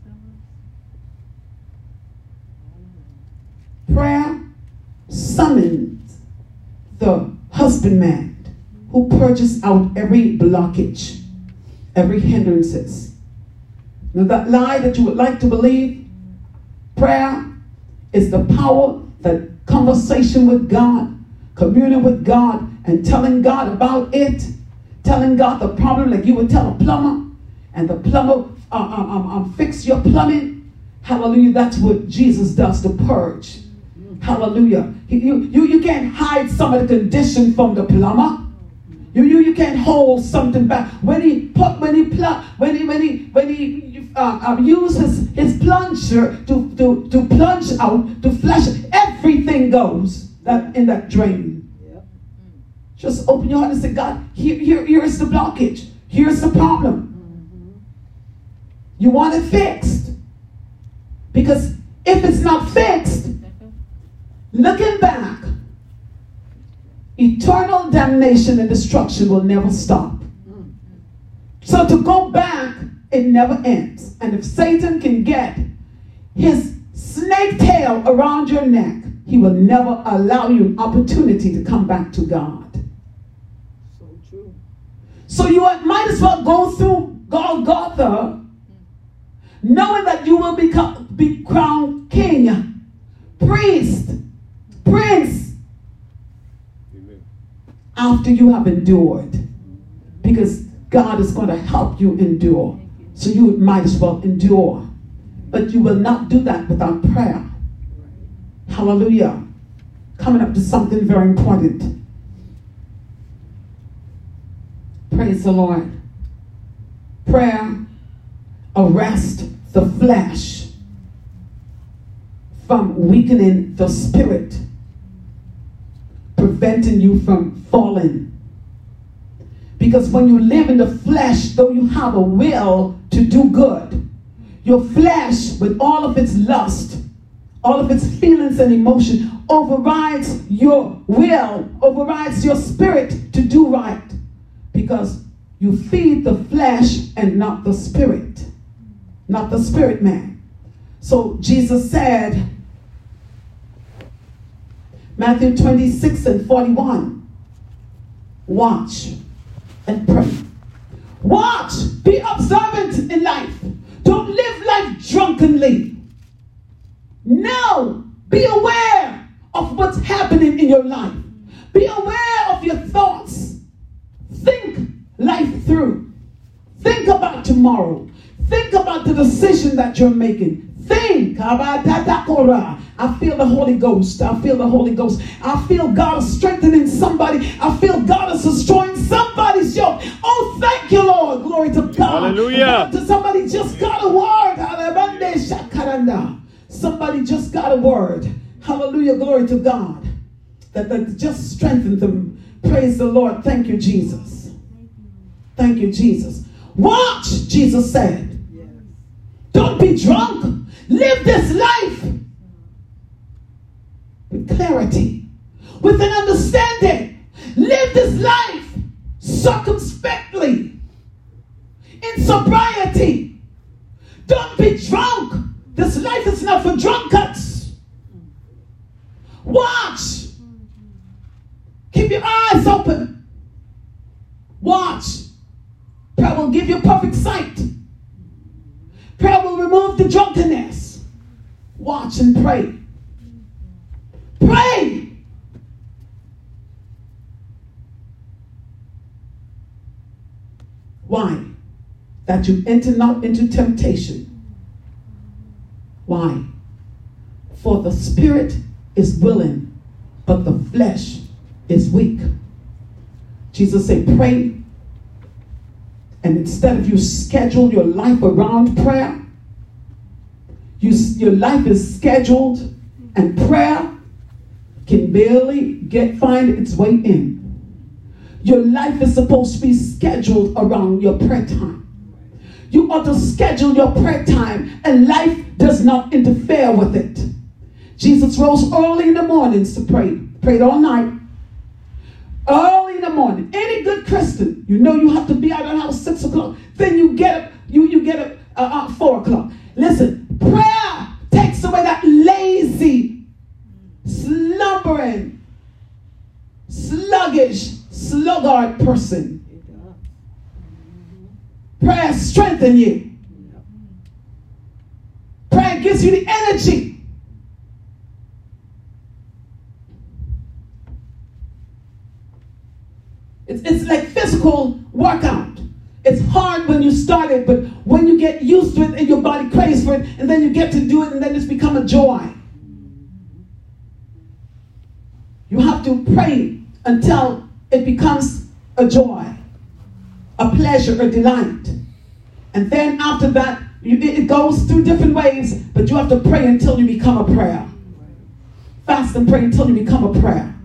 Prayer summoned the husbandman who purges out every blockage, every hindrances. Now that lie that you would like to believe, prayer is the power that conversation with God, communing with God, and telling God about it. Telling God the problem like you would tell a plumber, and the plumber uh, um, um, fix your plumbing. Hallelujah. That's what Jesus does to purge. Hallelujah. He, you, you, you can't hide some of the condition from the plumber. You, you, you can't hold something back. When he put when he pl- when he when he when he uh, uh, uses his plunger to, to, to plunge out, to flush, everything goes that in that drain. Just open your heart and say, God, here, here, here's the blockage. Here's the problem. You want it fixed. Because if it's not fixed, looking back, eternal damnation and destruction will never stop. So to go back, it never ends. And if Satan can get his snake tail around your neck, he will never allow you an opportunity to come back to God. So you might as well go through Golgotha knowing that you will become, be crowned king, priest, prince, Amen. After you have endured. Because God is going to help you endure. So you might as well endure. But you will not do that without prayer. Hallelujah. Coming up to something very important. Praise the Lord. Prayer arrests the flesh from weakening the spirit, preventing you from falling. Because when you live in the flesh, though you have a will to do good, your flesh, with all of its lust, all of its feelings and emotion, overrides your will, overrides your spirit to do right. Because you feed the flesh and not the spirit. Not the spirit man. So Jesus said, Matthew twenty-six and forty-one, watch and pray. Watch. Be observant in life. Don't live life drunkenly. No. Be aware of what's happening in your life. Be aware of your thoughts. Think life through. Think about tomorrow. Think about the decision that you're making. Think about that. I feel the Holy Ghost. I feel the Holy Ghost. I feel God is strengthening somebody. I feel God is destroying somebody's yoke. Oh, thank you, Lord. Glory to God. Hallelujah. To somebody just got a word. Somebody just got a word. Hallelujah. Glory to God. that, that just strengthen them. Praise the Lord. Thank you, Jesus. Thank you, Jesus. Watch, Jesus said. Yes. Don't be drunk. Live this life with clarity, with an understanding. Live this life circumspectly, in sobriety. Don't be drunk. This life is not for drunkards. Watch. Keep your eyes open. Watch. Prayer will give you perfect sight. Prayer will remove the drunkenness. Watch and pray. Pray. Why? That you enter not into temptation. Why? For the spirit is willing, but the flesh is weak. Jesus said, pray. And instead of you schedule your life around prayer, you, your life is scheduled and prayer can barely get find its way in. Your life is supposed to be scheduled around your prayer time. You ought to schedule your prayer time, and life does not interfere with it. Jesus rose early in the mornings to pray. Prayed all night. Early in the morning. Any good Christian, you know you have to be out of the house six o'clock. Then you get up, you, you get up uh, uh, four o'clock. Listen, prayer takes away that lazy, slumbering, sluggish, sluggard person. Prayer strengthens you. Prayer gives you the energy. It's, it's like physical workout. It's hard when you start it, but when you get used to it and your body craves for it, and then you get to do it, and then it's become a joy. You have to pray until it becomes a joy, a pleasure, a delight. And then after that, you, it goes through different ways, but you have to pray until you become a prayer. Fast and pray until you become a prayer.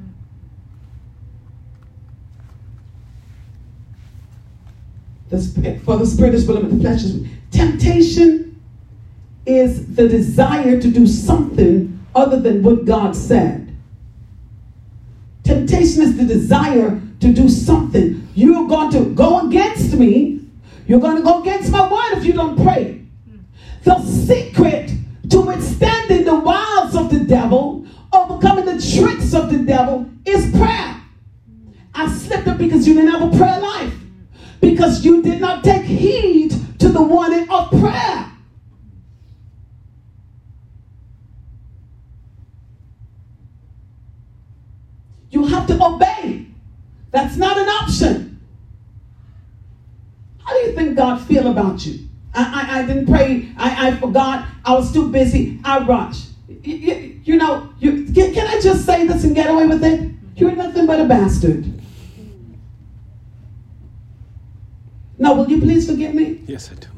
The spirit, for the spirit is willing, but the flesh is weak. Temptation is the desire to do something other than what God said. Temptation is the desire to do something. You're going to go against me. You're going to go against my word if you don't pray. The secret to withstanding the wiles of the devil, overcoming the tricks of the devil, is prayer. I slipped up because you didn't have a prayer life. Because you did not take heed to the warning of prayer. You have to obey. That's not an option. How do you think God feel about you? I, I, I didn't pray. I, I forgot. I was too busy. I rushed. You, you, you know, you, can, can I just say this and get away with it? You're nothing but a bastard. Now, will you please forgive me? Yes, I do.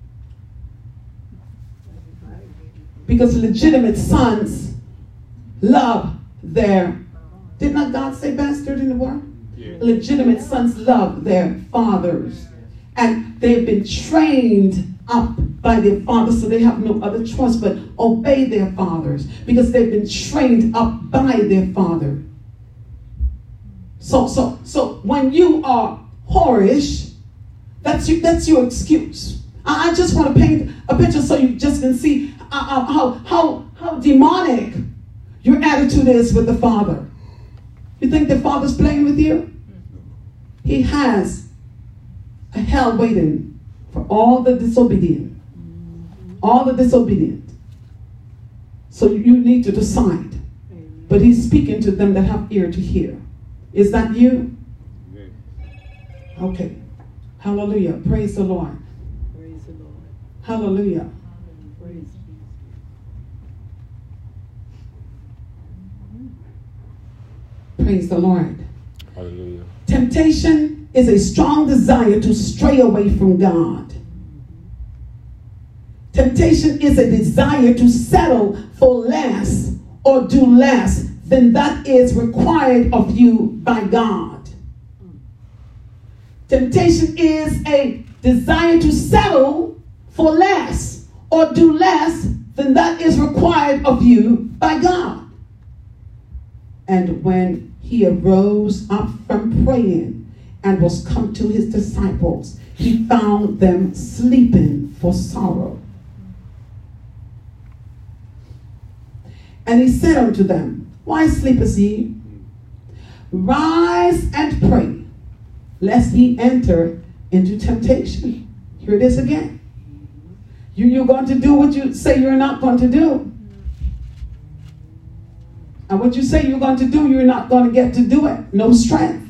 Because legitimate sons love their... Did not God say bastard in the word? Yeah. Legitimate sons love their fathers. And they've been trained up by their fathers, so they have no other choice but obey their fathers. Because they've been trained up by their father. So, so, so when you are whorish, That's your, that's your excuse. I, I just want to paint a picture so you just can see uh, uh, how, how, how demonic your attitude is with the Father. You think the Father's playing with you? He has a hell waiting for all the disobedient. All the disobedient. So you need to decide. But he's speaking to them that have ear to hear. Is that you? Okay. Hallelujah. Praise the Lord. Praise the Lord. Hallelujah. Praise Praise the Lord. Hallelujah. Temptation is a strong desire to stray away from God. Temptation is a desire to settle for less or do less than that is required of you by God. Temptation is a desire to settle for less or do less than that is required of you by God. And when he arose up from praying and was come to his disciples, he found them sleeping for sorrow. And he said unto them, why sleepeth ye? Rise and pray, lest ye enter into temptation. Here it is again. You, you're going to do what you say you're not going to do. And what you say you're going to do, you're not going to get to do it. No strength.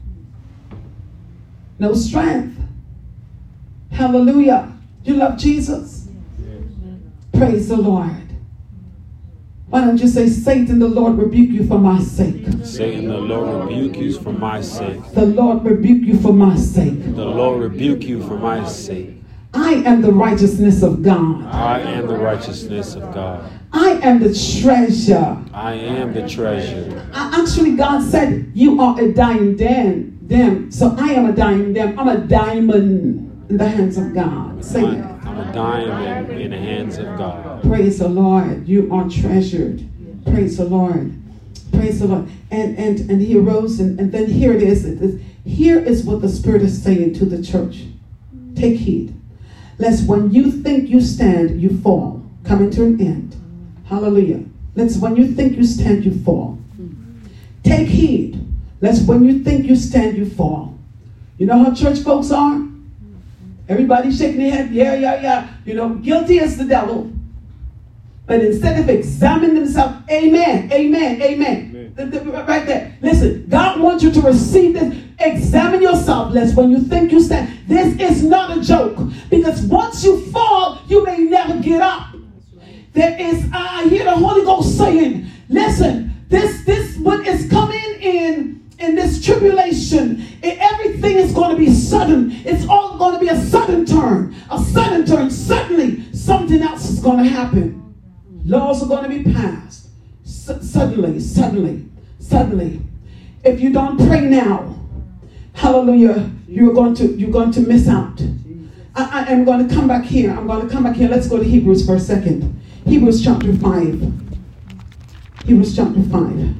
No strength. Hallelujah. You love Jesus? Praise the Lord. Why don't you say, Satan, the Lord rebuke you for my sake. Satan, the Lord rebuke you for my sake. The Lord rebuke you for my sake. The Lord rebuke you for my sake. I am the righteousness of God. I am the righteousness of God. I am the treasure. I am the treasure. Actually, God said, you are a dying dam. Them. So I am a dying dam. I'm a diamond in the hands of God. Say it. I'm a diamond in the hands of God. Praise the Lord. You are treasured. Praise the Lord. Praise the Lord. And and and he arose, and, and then here it is. It is. Here is what the Spirit is saying to the church. Take heed, lest when you think you stand, you fall. Coming to an end. Hallelujah. Lest when you think you stand, you fall. Take heed, lest when you think you stand, you fall. You know how church folks are? Everybody shaking their head, yeah, yeah, yeah. You know, guilty as the devil. But instead of examining themselves, amen, amen, amen. The, the, right there. Listen, God wants you to receive this. Examine yourself, lest when you think you stand. This is not a joke. Because once you fall, you may never get up. There is, I hear the Holy Ghost saying, listen, this, this, what is coming in, in this tribulation, it, everything is going to be sudden. It's all going to be a sudden turn. A sudden turn. Suddenly, something else is going to happen. Laws are going to be passed. S- suddenly, suddenly, suddenly. If you don't pray now, hallelujah, you're going to, you're going to miss out. I, I am going to come back here. I'm going to come back here. Let's go to Hebrews for a second. Hebrews chapter five. Hebrews chapter five.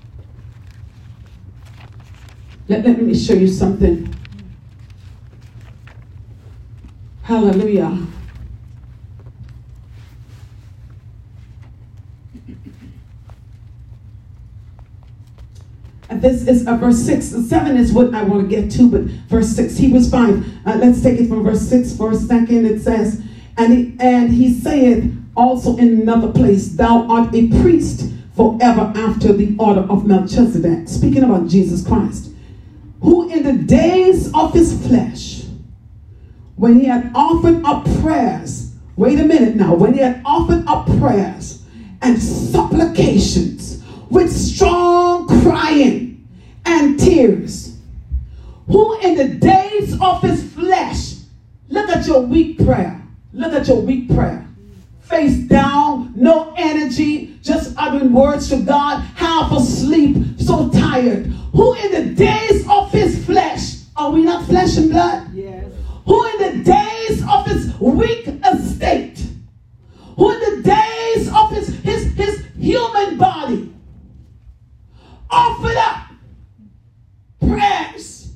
Let, let me show you something. Hallelujah. And this is uh, verse six. seven is what I want to get to, but verse six, Hebrews five. Uh, let's take it from verse six for a second. It says, and he, and he saith also in another place, thou art a priest forever after the order of Melchizedek. Speaking about Jesus Christ, who in the days of his flesh, when he had offered up prayers, wait a minute now, when he had offered up prayers and supplications with strong crying and tears, who in the days of his flesh, look at your weak prayer, look at your weak prayer, face down, no energy, just uttering words to God, half asleep, so tired. Who in the days of his flesh, are we not flesh and blood? Yes. Who in the days of his weak estate, who in the days of his, his, his human body, offered up prayers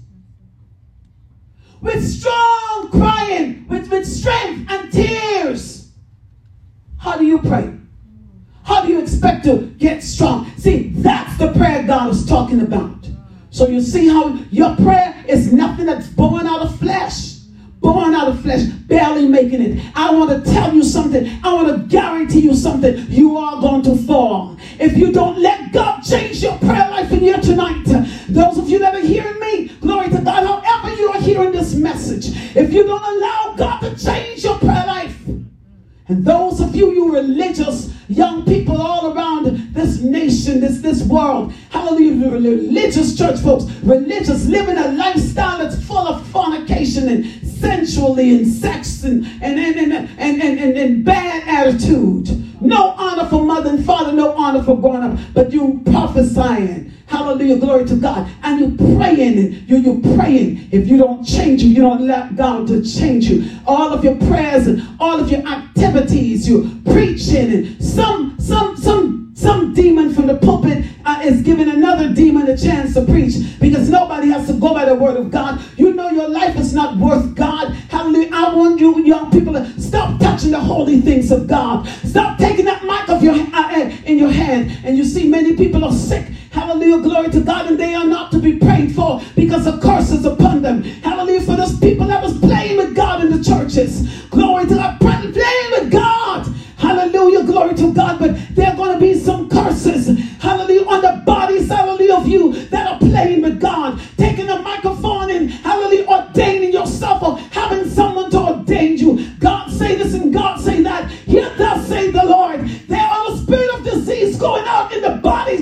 with strong crying, with, with strength and tears. How do you pray? How do you expect to get strong? See, that's the prayer God is talking about. So you see how your prayer is nothing that's born out of flesh. Born out of flesh, barely making it. I want to tell you something. I want to guarantee you something. You are going to fall. If you don't let God change your prayer life in here tonight, those of you that are hearing me, glory to God, however you are hearing this message, if you don't allow God to change your prayer life, and those of you, you religious young people all around this nation, this, this world, hallelujah, religious church folks, religious, living a lifestyle that's full of fornication and sensually and sex and, and, and, and, and, and, and, and bad attitude. No honor for mother and father, no honor for growing up, but you prophesying. Hallelujah, glory to God. And you praying, and you you praying. If you don't change, if you don't let God to change you, all of your prayers and all of your activities, you preaching, and some some some some demon from the pulpit uh, is giving another demon a chance to preach, because nobody has to go by the word of God. You know your life is not worth God. Hallelujah. I want you young people to stop touching the holy things of God. Stop taking that mic of your uh, in your hand. And you see many people are sick. Hallelujah, glory to God, and they are not to be prayed for because the curse is upon them. Hallelujah, for those people that was playing with God in the churches. Glory to God, playing with God. Hallelujah, glory to God, but there are going to be some curses, hallelujah, on the bodies, hallelujah, of you that are playing with God, taking a microphone and, hallelujah, ordaining yourself or having someone to ordain you. God say this and God say that. Here thus say the Lord. There are the spirit of disease going out in the bodies.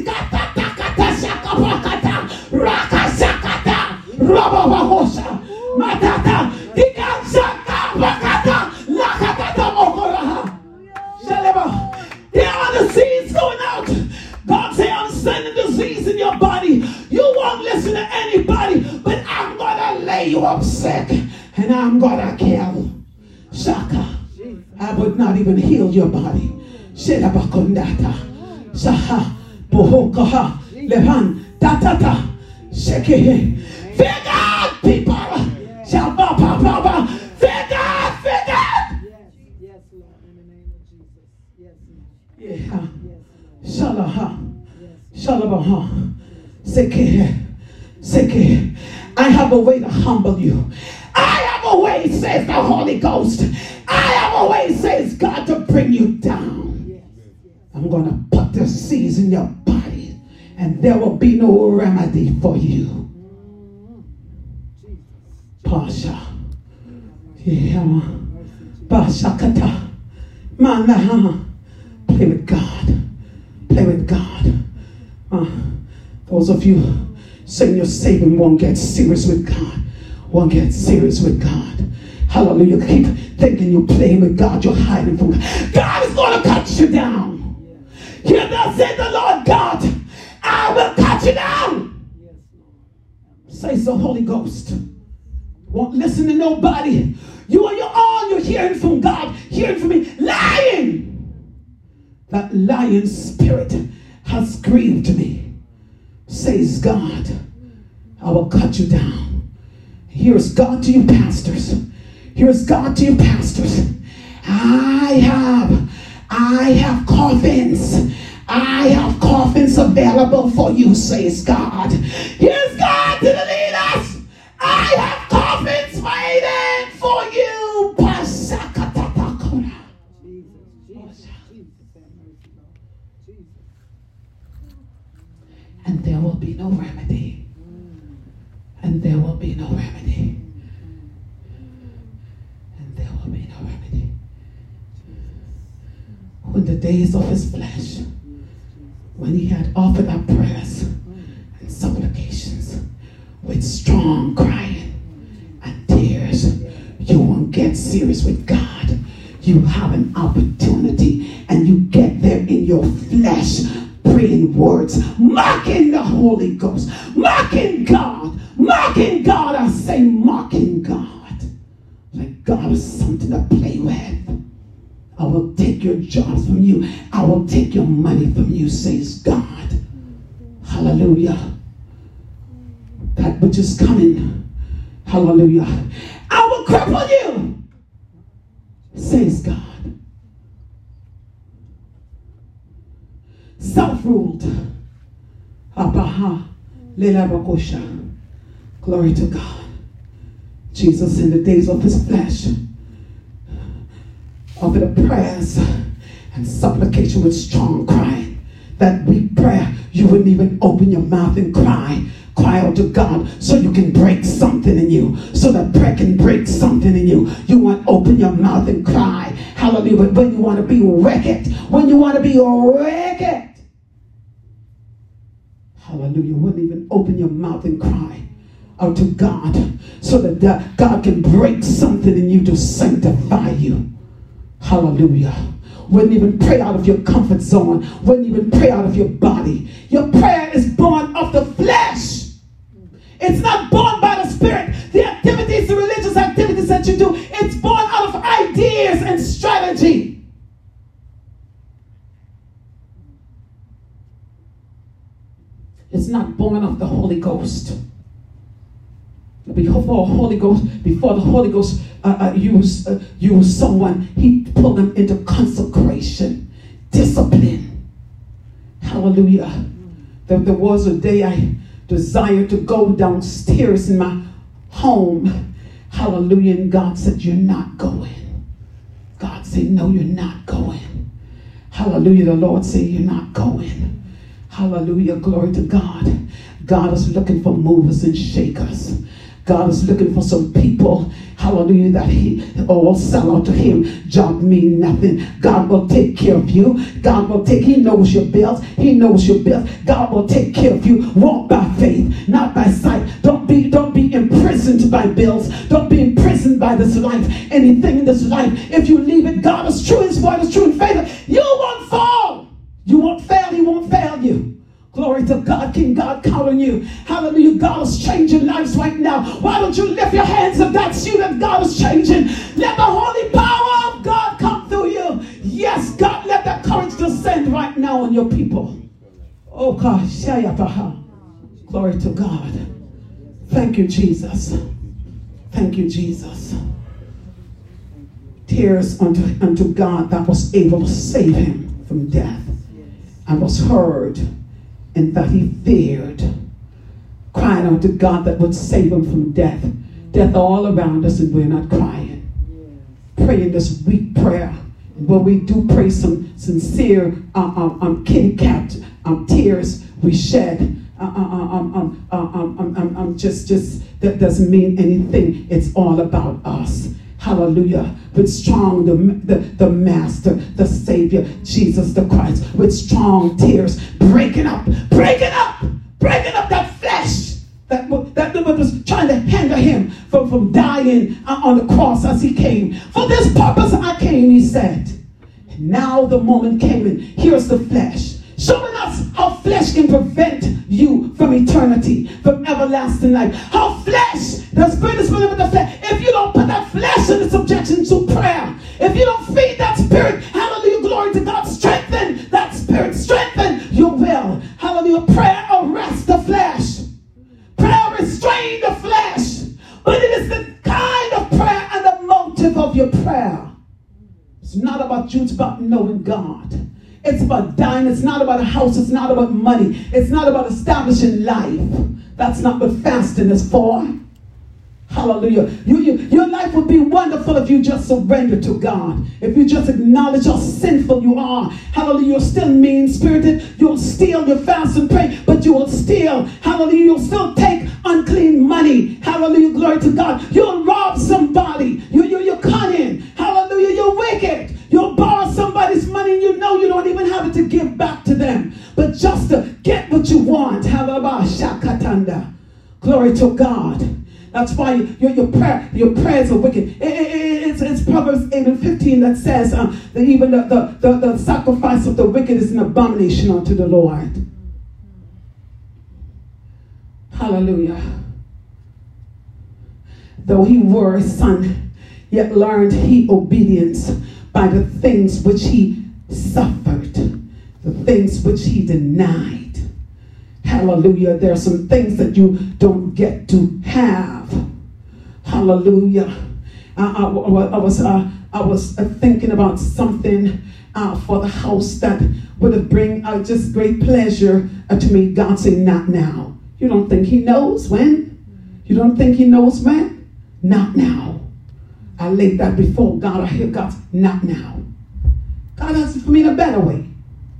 There are disease going out. God say, I'm sending disease in your body. You won't listen to anybody, but I'm gonna lay you up sick and I'm gonna kill. Shaka. I would not even heal your body. Shedabakondata. Shaha. Bohokaha. Levan. Tatata. Sheke. Fear God, people. Shabba Baba. Fear God, fear God. Yes, yes, Lord, in the name of Jesus. Yes, Lord. Yeah. Yes, Shalaha. yes. Shalabaha. Seke. Seke. I have a way to humble you. I have a way, says the Holy Ghost. I have a way, says God, to bring you down. Yes, yes. I'm going to put the seeds in your body, and there will be no remedy for you. Pasha. Yeah. Pasha kata. Mana. Play with God. Play with God. Uh, those of you saying you're saving won't get serious with God. Won't get serious with God. Hallelujah. Keep thinking you're playing with God. You're hiding from God. God is going to cut you down. Hear thus said the Lord God. I will cut you down. Says the Holy Ghost. Won't listen to nobody. You on your own. You're hearing from God. Hearing from me. Lying. That lying spirit has grieved me. Says God. I will cut you down. Here's God to you pastors. Here's God to you pastors. I have, I have coffins. I have coffins available for you, says God. Here's God to the leaders. I have coffins waiting for you. And there will be no remedy. And there will be no remedy. And there will be no remedy. When the days of his flesh, when he had offered up prayers and supplications with strong crying and tears, you won't get serious with God. You have an opportunity and you get there in your flesh, praying words, mocking the Holy Ghost, mocking God, mocking God. I say mocking God. Like God is something to play with. I will take your jobs from you. I will take your money from you, says God. Hallelujah. That which is coming. Hallelujah. I will cripple you, says God. Self-ruled. Abaha. Lelabakosha. Glory to God. Jesus in the days of his flesh offered up prayers and supplication with strong crying. That weak prayer, you wouldn't even open your mouth and cry. Cry out to God so you can break something in you. So that prayer can break something in you. You want to open your mouth and cry. Hallelujah. But when you want to be wicked, when you want to be wicked, hallelujah, you wouldn't even open your mouth and cry out to God so that God can break something in you to sanctify you. Hallelujah. wouldn't even pray out of your comfort zone, wouldn't even pray out of your body. Your prayer is born of the flesh. It's not born by the Spirit. The activities, the religious activities that you do, it's born out of ideas and strategy. It's not born of the Holy Ghost. Before Holy Ghost, before the Holy Ghost uh, uh, used, uh, used someone, he pulled them into consecration, discipline. Hallelujah. There, there was a day I desired to go downstairs in my home. Hallelujah. And God said, you're not going. God said, no, you're not going. Hallelujah. The Lord said, you're not going. Hallelujah. Glory to God. God is looking for movers and shakers. God is looking for some people, hallelujah, that he all sell out to him. Job mean nothing. God will take care of you. God will take, he knows your bills. He knows your bills. God will take care of you. Walk by faith, not by sight. Don't be, don't be imprisoned by bills. Don't be imprisoned by this life. Anything in this life, if you leave it, God is true. His word is true and faithful. You won't fall. You won't fail. He won't fail you. Glory to God. Can God count on you? Hallelujah. God is changing lives right now. Why don't you lift your hands if that's you that God is changing? Let the holy power of God come through you. Yes, God, let that courage descend right now on your people. Oh God. Glory to God. Thank you, Jesus. Thank you, Jesus. Tears unto, unto God that was able to save him from death and was heard, and that he feared, crying out to God that would save him from death. Death all around us, and we're not crying. Praying this weak prayer. And when we do pray some sincere um, um, um, kitty cat um, tears we shed, um, um, um, um, um, um, um, um, just, just that doesn't mean anything. It's all about us. Hallelujah. With strong, the, the, the Master, the Savior, Jesus the Christ, with strong tears, breaking up, breaking up, breaking up that flesh that, that was trying to hinder him from, from dying on the cross as he came. For this purpose I came, he said. And now the moment came, and here's the flesh, showing us how flesh can prevent you from eternity, from everlasting life. How flesh, the Spirit is willing with the flesh. If you don't put that flesh in subjection to prayer, if you don't feed that spirit, hallelujah, glory to God, strengthen that spirit, strengthen your will. Hallelujah, prayer arrests the flesh. Prayer restrains the flesh. But it is the kind of prayer and the motive of your prayer. It's not about you, it's about knowing God. It's about dying. It's not about a house. It's not about money. It's not about establishing life. That's not what fasting is for. Hallelujah. You, you, your life would be wonderful if you just surrender to God. If you just acknowledge how sinful you are. Hallelujah. You're still mean-spirited. You'll steal, you fast and pray, but you will steal. Hallelujah. You'll still take unclean money. Hallelujah. Glory to God. You'll rob somebody. You, you, you're cunning. Hallelujah. You're wicked. You'll borrow somebody's money and you know you don't even have it to give back to them. But just to get what you want. Hallelujah. Glory to God. That's why your, your prayer, your prayers are wicked. It, it, it's, it's Proverbs eight and fifteen that says um, that even the, the, the, the sacrifice of the wicked is an abomination unto the Lord. Hallelujah. Though he were a son, yet learned he obedience by the things which he suffered, the things which he denied. Hallelujah. There are some things that you don't get to have. Hallelujah. I, I, I was uh, I was thinking about something uh, for the house that would have bring uh, just great pleasure uh, to me. God said, not now. You don't think he knows when? You don't think he knows when? Not now. I laid that before God. I hear God, not now. God has it for me in a better way.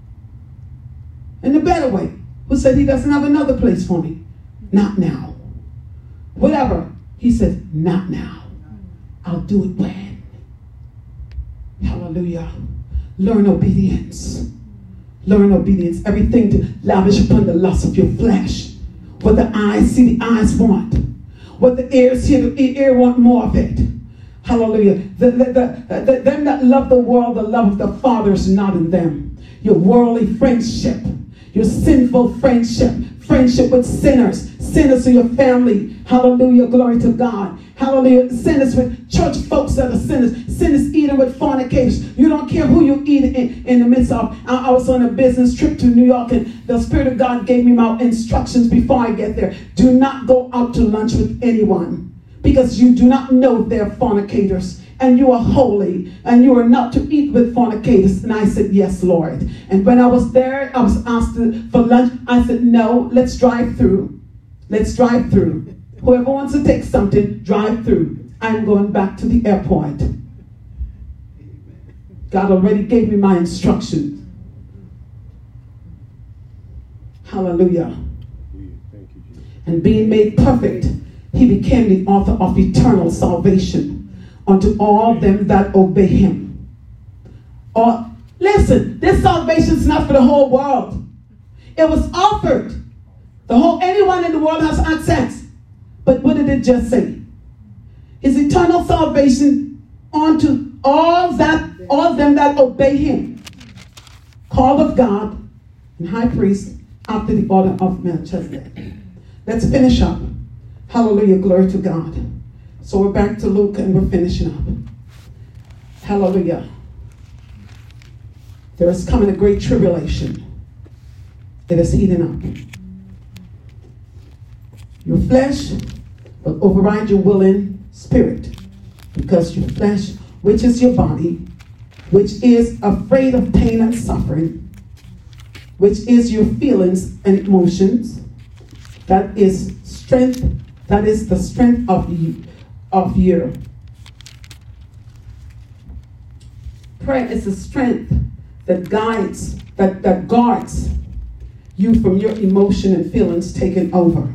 In a better way. Who said he doesn't have another place for me? Not now. Whatever. He said, not now. I'll do it when. Hallelujah. Learn obedience. Learn obedience. Everything to lavish upon the lust of your flesh. What the eyes see, the eyes want. What the ears hear, the ear want more of it. Hallelujah. The, the, the, the, them that love the world, the love of the Father is not in them. Your worldly friendship, your sinful friendship, friendship with sinners, sinners of your family. Hallelujah. Glory to God. Hallelujah. Sinners with church folks that are sinners. Sinners eating with fornicators. You don't care who you eat in, in the midst of. I, I was on a business trip to New York, and the Spirit of God gave me my instructions before I get there. Do not go out to lunch with anyone, because you do not know they're fornicators, and you are holy, and you are not to eat with fornicators. And I said, yes, Lord. And when I was there, I was asked for lunch. I said, no, let's drive through. Let's drive through. Whoever wants to take something, drive through. I'm going back to the airport. God already gave me my instructions. Hallelujah. And being made perfect, he became the author of eternal salvation unto all them that obey him. Or, listen, this salvation is not for the whole world. It was offered. The whole, anyone in the world has access. But what did it just say? His eternal salvation unto all that, all them that obey him. Called of God and high priest after the order of Melchizedek. Let's finish up. Hallelujah, glory to God. So we're back to Luke and we're finishing up. Hallelujah. There is coming a great tribulation. It is heating up. Your flesh will override your willing spirit, because your flesh, which is your body, which is afraid of pain and suffering, which is your feelings and emotions, that is strength, that is the strength of you, of your prayer is the strength that guides, that, that guards you from your emotion and feelings taking over.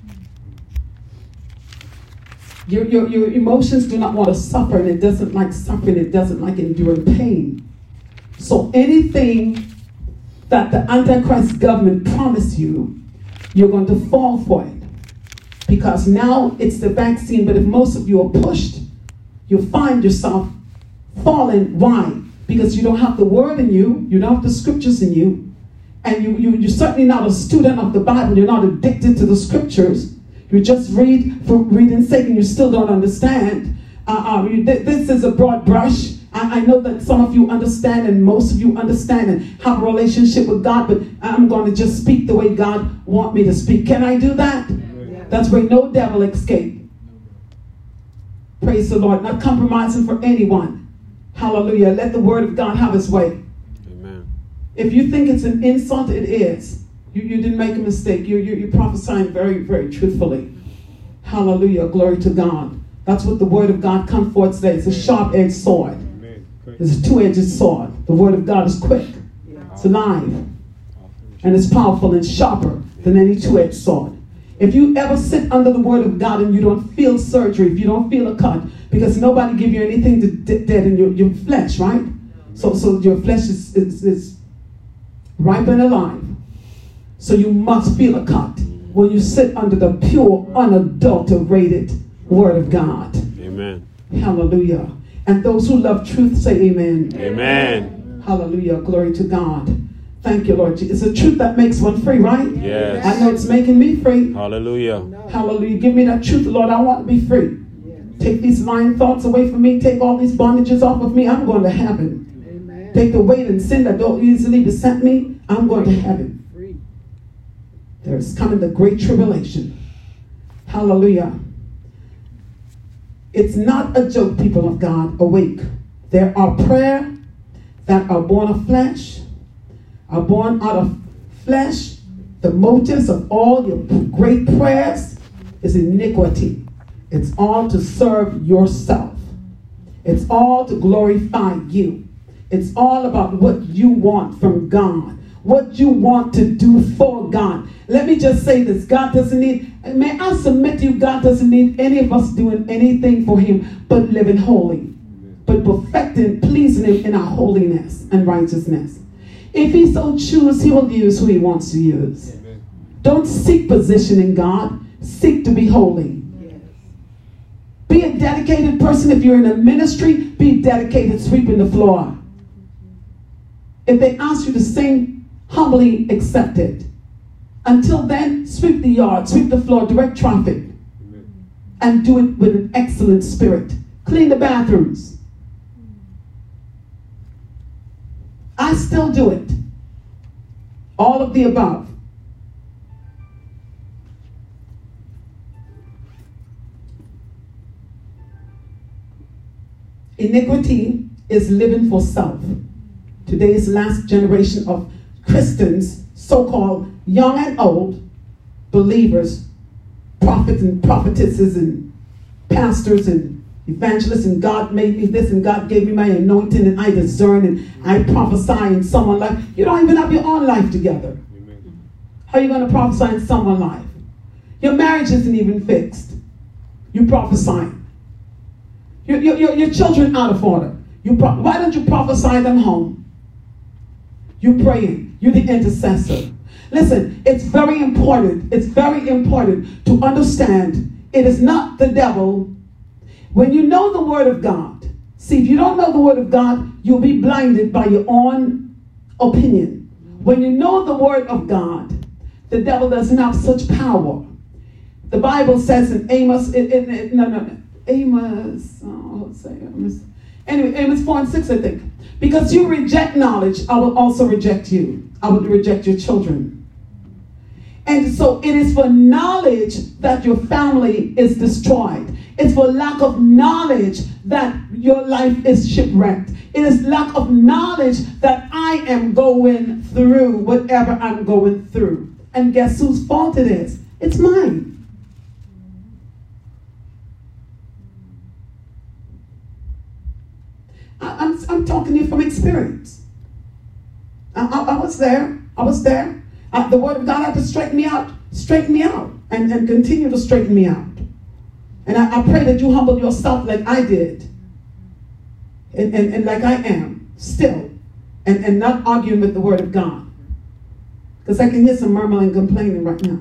Your, your, your emotions do not want to suffer, and it doesn't like suffering. It doesn't like enduring pain. So anything that the Antichrist government promised you, you're going to fall for it. Because now it's the vaccine, but if most of you are pushed, you'll find yourself falling. Why? Because you don't have the word in you, you don't have the scriptures in you, and you, you, you're certainly not a student of the Bible. You're not addicted to the scriptures. You just read for reading's sake, and you still don't understand. Uh, uh, you, th this is a broad brush. I, I know that some of you understand, and most of you understand and have a relationship with God, but I'm going to just speak the way God wants me to speak. Can I do that? Yeah. That's where no devil escape. Praise the Lord. Not compromising for anyone. Hallelujah. Let the word of God have his way. Amen. If you think it's an insult, it is. You, you didn't make a mistake. You, you, you're prophesying very, very truthfully. Hallelujah. Glory to God. That's what the word of God comes forth today. It's a sharp-edged sword. It's a two-edged sword. The word of God is quick. It's alive. And it's powerful and sharper than any two-edged sword. If you ever sit under the word of God and you don't feel surgery, if you don't feel a cut, because nobody give you anything to dead in your, your flesh, right? So, so your flesh is, is, is ripe and alive. So you must feel a cut when you sit under the pure, unadulterated word of God. Amen. Hallelujah. And those who love truth say amen. Amen. Hallelujah. Glory to God. Thank you, Lord. It's a truth that makes one free, right? Yes. I know it's making me free. Hallelujah. Hallelujah. Give me that truth, Lord. I want to be free. Yes. Take these lying thoughts away from me. Take all these bondages off of me. I'm going to heaven. Amen. Take the weight and sin that don't easily beset me. I'm going to heaven. There is coming the great tribulation. Hallelujah. It's not a joke, people of God. Awake. There are prayer that are born of flesh, are born out of flesh. The motives of all your great prayers is iniquity. It's all to serve yourself. It's all to glorify you. It's all about what you want from God, what you want to do for God. Let me just say this. God doesn't need, may I submit to you, God doesn't need any of us doing anything for him but living holy, but perfecting, pleasing him in our holiness and righteousness. If he so chooses, he will use who he wants to use. Amen. Don't seek position in God. Seek to be holy. Yes. Be a dedicated person. If you're in a ministry, be dedicated sweeping the floor. If they ask you to sing, humbly accept it. Until then, sweep the yard, sweep the floor, direct traffic. Amen. And do it with an excellent spirit. Clean the bathrooms. I still do it. All of the above. Iniquity is living for self. Today's last generation of Christians, so-called young and old, believers, prophets and prophetesses and pastors and evangelists, and God made me this and God gave me my anointing and I discern and I prophesy in someone's life. You don't even have your own life together. Amen. How are you going to prophesy in someone's life? Your marriage isn't even fixed. You prophesy. Your, your, your children out of order. You pro- Why don't you prophesy them home? You're praying. You're the intercessor. Listen, it's very important. It's very important to understand it is not the devil. When you know the word of God, see, if you don't know the word of God, you'll be blinded by your own opinion. When you know the word of God, the devil doesn't have such power. The Bible says in Amos, it, it, it, no, no, no, Amos, oh, let's say, Amos. Anyway, Amos four and six, I think. Because you reject knowledge, I will also reject you. I will reject your children. And so it is for knowledge that your family is destroyed. It's for lack of knowledge that your life is shipwrecked. It is lack of knowledge that I am going through whatever I'm going through. And guess whose fault it is? It's mine. I'm, I'm talking to you from experience. I, I, I was there. I was there. Uh, the word of God had to straighten me out. Straighten me out. And, and continue to straighten me out. And I, I pray that you humble yourself like I did. And, and, and like I am. Still. And, and not arguing with the word of God. Because I can hear some murmuring and complaining right now.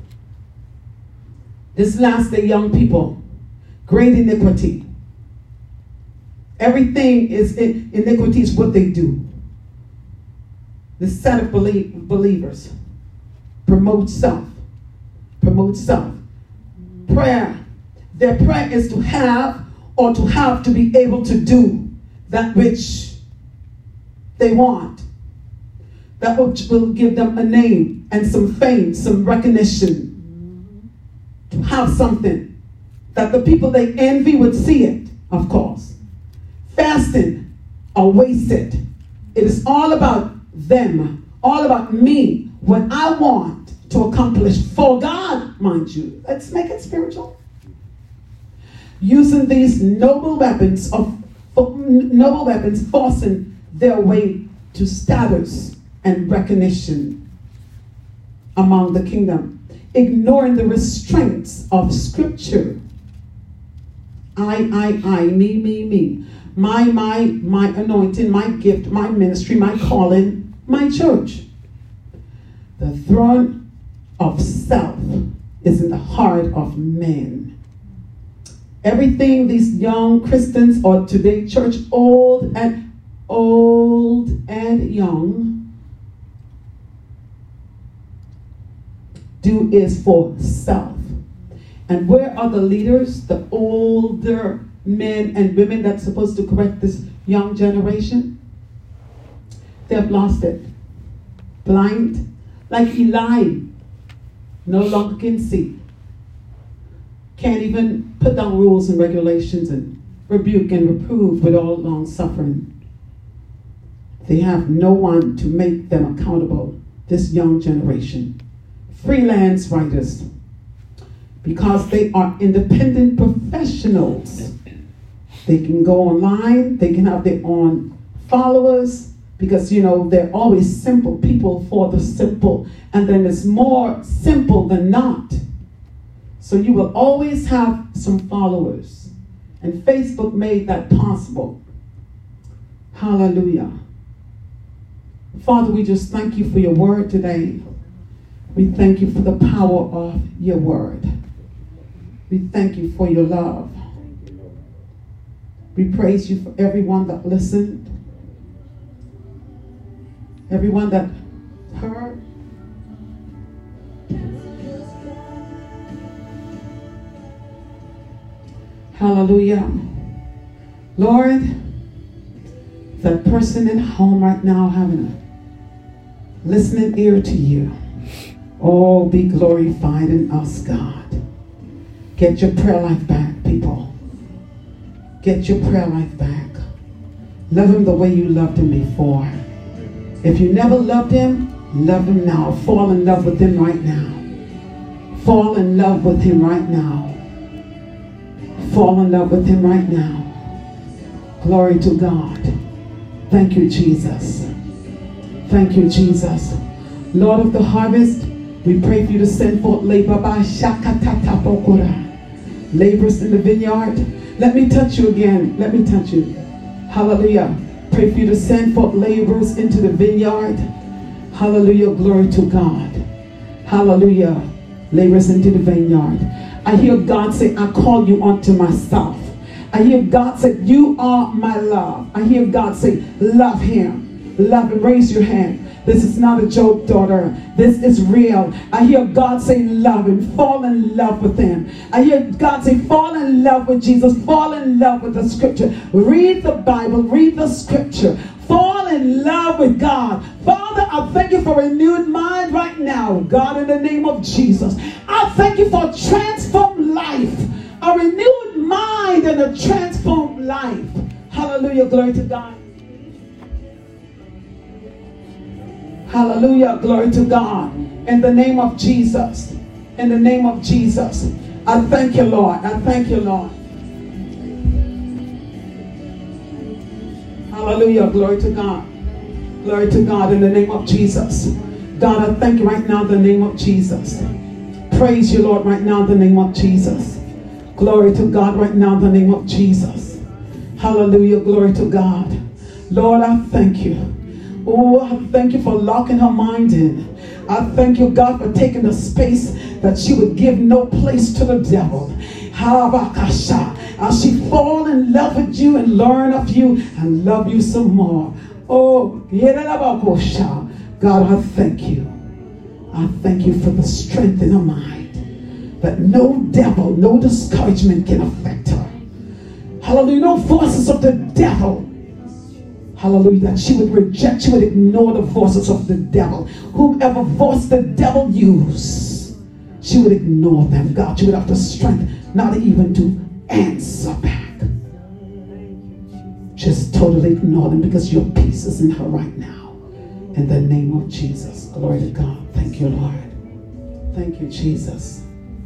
This last day, young people. Great iniquity. Everything is in, iniquity is what they do. This set of belie- believers promote self. Promote self. Prayer. Their prayer is to have or to have to be able to do that which they want. That which will give them a name and some fame, some recognition. To have something that the people they envy would see it, of course. Fasting or wasted. It is all about them, all about me, what I want to accomplish for God, mind you. Let's make it spiritual. Using these noble weapons of noble weapons, forcing their way to status and recognition among the kingdom, ignoring the restraints of Scripture. I, I, I, me, me, me. My, my, my anointing, my gift, my ministry, my calling, my church. The throne of self is in the heart of men. Everything these young Christians or today church, old and old and young, do is for self. And where are the leaders, the older men and women that's supposed to correct this young generation? They have lost it. Blind, like Eli, no longer can see. Can't even put down rules and regulations and rebuke and reprove with all long suffering. They have no one to make them accountable, this young generation. Freelance writers, because they are independent professionals. They can go online, they can have their own followers, because, you know, they're always simple people for the simple. And then it's more simple than not. So you will always have some followers. And Facebook made that possible. Hallelujah. Father, we just thank you for your word today. We thank you for the power of your word. We thank you for your love. We praise you for everyone that listened, everyone that heard. Hallelujah. Lord, that person in home right now having a listening ear to you, oh, be glorified in us, God. Get your prayer life back, people. Get your prayer life back. Love him the way you loved him before. If you never loved him, love him now. Fall in love with him right now. Fall in love with him right now. Fall in love with him right now. Glory to God. Thank you, Jesus. Thank you, Jesus. Lord of the harvest, we pray for you to send forth labor by Shakatatapokura. Laborers in the vineyard. Let me touch you again. Let me touch you. Hallelujah. Pray for you to send forth laborers into the vineyard. Hallelujah. Glory to God. Hallelujah. Laborers into the vineyard. I hear God say, I call you unto myself. I hear God say, you are my love. I hear God say, love him. Love him. Raise your hand. This is not a joke, daughter. This is real. I hear God say, love him. Fall in love with him. I hear God say, fall in love with Jesus. Fall in love with the scripture. Read the Bible. Read the scripture. Fall in love with God. Father, I thank you for a renewed mind right now. God, in the name of Jesus. I thank you for transformed life. A renewed mind and a transformed life. Hallelujah. Glory to God. Hallelujah. Glory to God. In the name of Jesus. In the name of Jesus. I thank you, Lord. I thank you, Lord. Hallelujah. Glory to God. Glory to God in the name of Jesus. God, I thank you right now in the name of Jesus. Praise you, Lord, right now in the name of Jesus. Glory to God right now in the name of Jesus. Hallelujah. Glory to God. Lord, I thank you. Oh, I thank you for locking her mind in. I thank you, God, for taking the space that she would give no place to the devil. As she fall in love with you and learn of you and love you some more. Oh, God, I thank you. I thank you for the strength in her mind that no devil, no discouragement can affect her. Hallelujah. No forces of the devil. Hallelujah. That she would reject, she would ignore the voices of the devil. Whomever voice the devil use, she would ignore them. God, she would have the strength not even to answer back. Just totally ignore them because your peace is in her right now. In the name of Jesus. Glory to God. Thank you, Lord. Thank you, Jesus.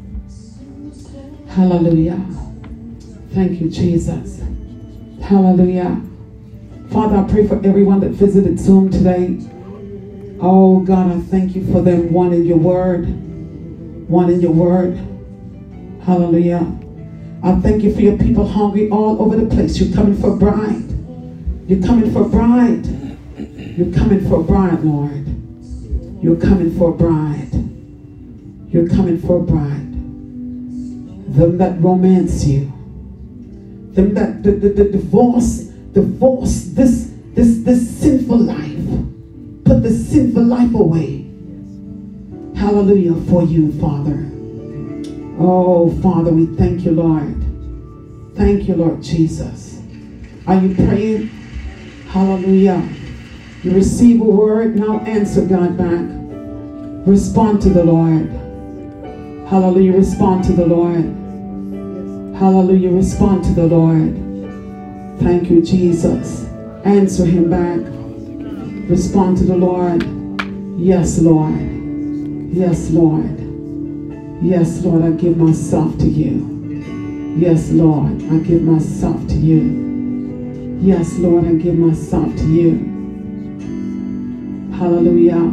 Hallelujah. Thank you, Jesus. Hallelujah. Father, I pray for everyone that visited Zoom today. Oh, God, I thank you for them wanting your word. Wanting your word. Hallelujah. I thank you for your people hungry all over the place. You're coming for a bride. You're coming for a bride. You're coming for a bride, Lord. You're coming for a bride. You're coming for a bride. Them that romance you. Them that the, the, the divorce, divorce this, this, this sinful life. Put the sinful life away. Hallelujah for you, Father. Oh, Father, we thank you, Lord. Thank you, Lord Jesus. Are you praying? Hallelujah. You receive a word, now answer God back. Respond to the Lord. Hallelujah. Respond to the Lord. Hallelujah. Respond to the Lord. Thank you, Jesus. Answer him back. Respond to the Lord. Yes, Lord. Yes, Lord. Yes, Lord, I give myself to you. Yes, Lord, I give myself to you. Yes, Lord, I give myself to you. Hallelujah.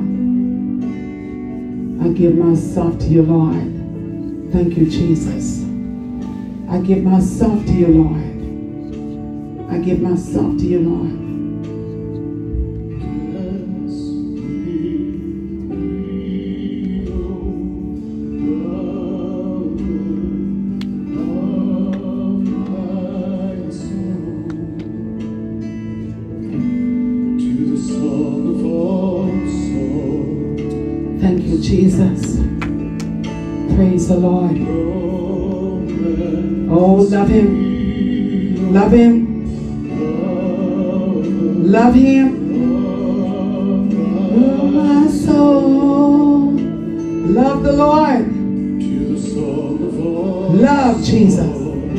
I give myself to you, Lord. Thank you, Jesus. I give myself to you, Lord. I give myself to you, Lord. you, Jesus. Praise the Lord. Oh, love him. Love him. Love him. Oh, my soul. Love the Lord. Love Jesus.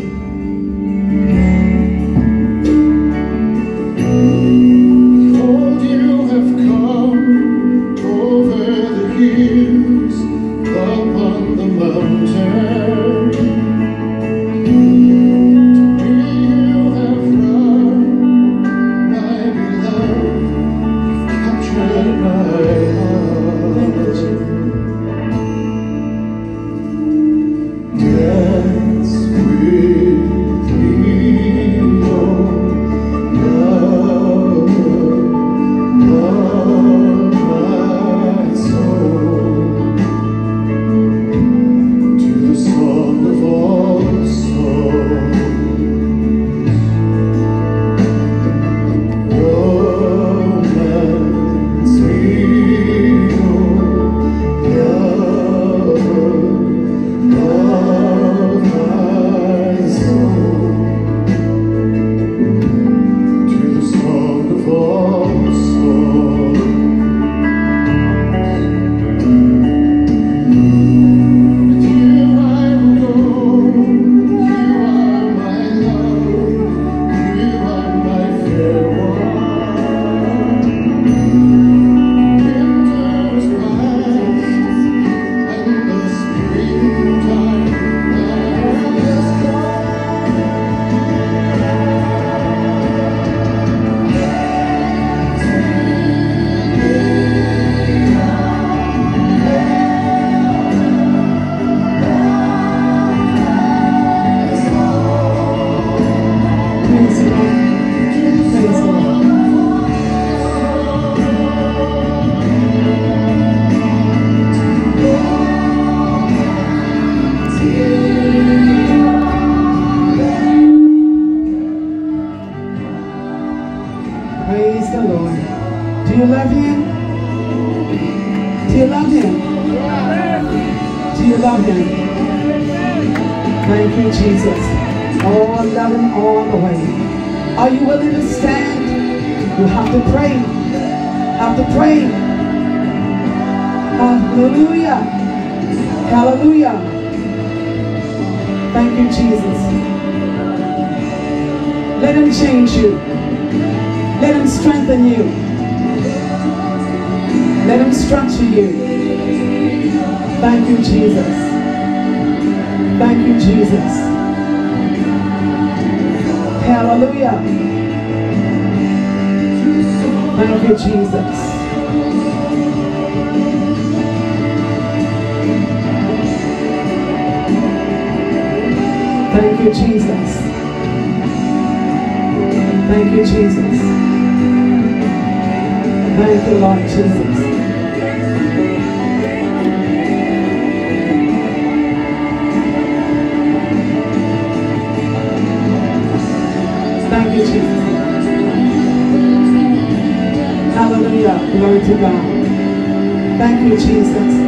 Change you. Let him strengthen you. Let him structure you. Thank you, Jesus. Thank you, Jesus. Hallelujah. Thank you, Jesus. Thank you, Jesus. Thank you, Jesus. Thank you, Lord Jesus. Thank you, Jesus. Hallelujah. Glory to God. Thank you, Jesus.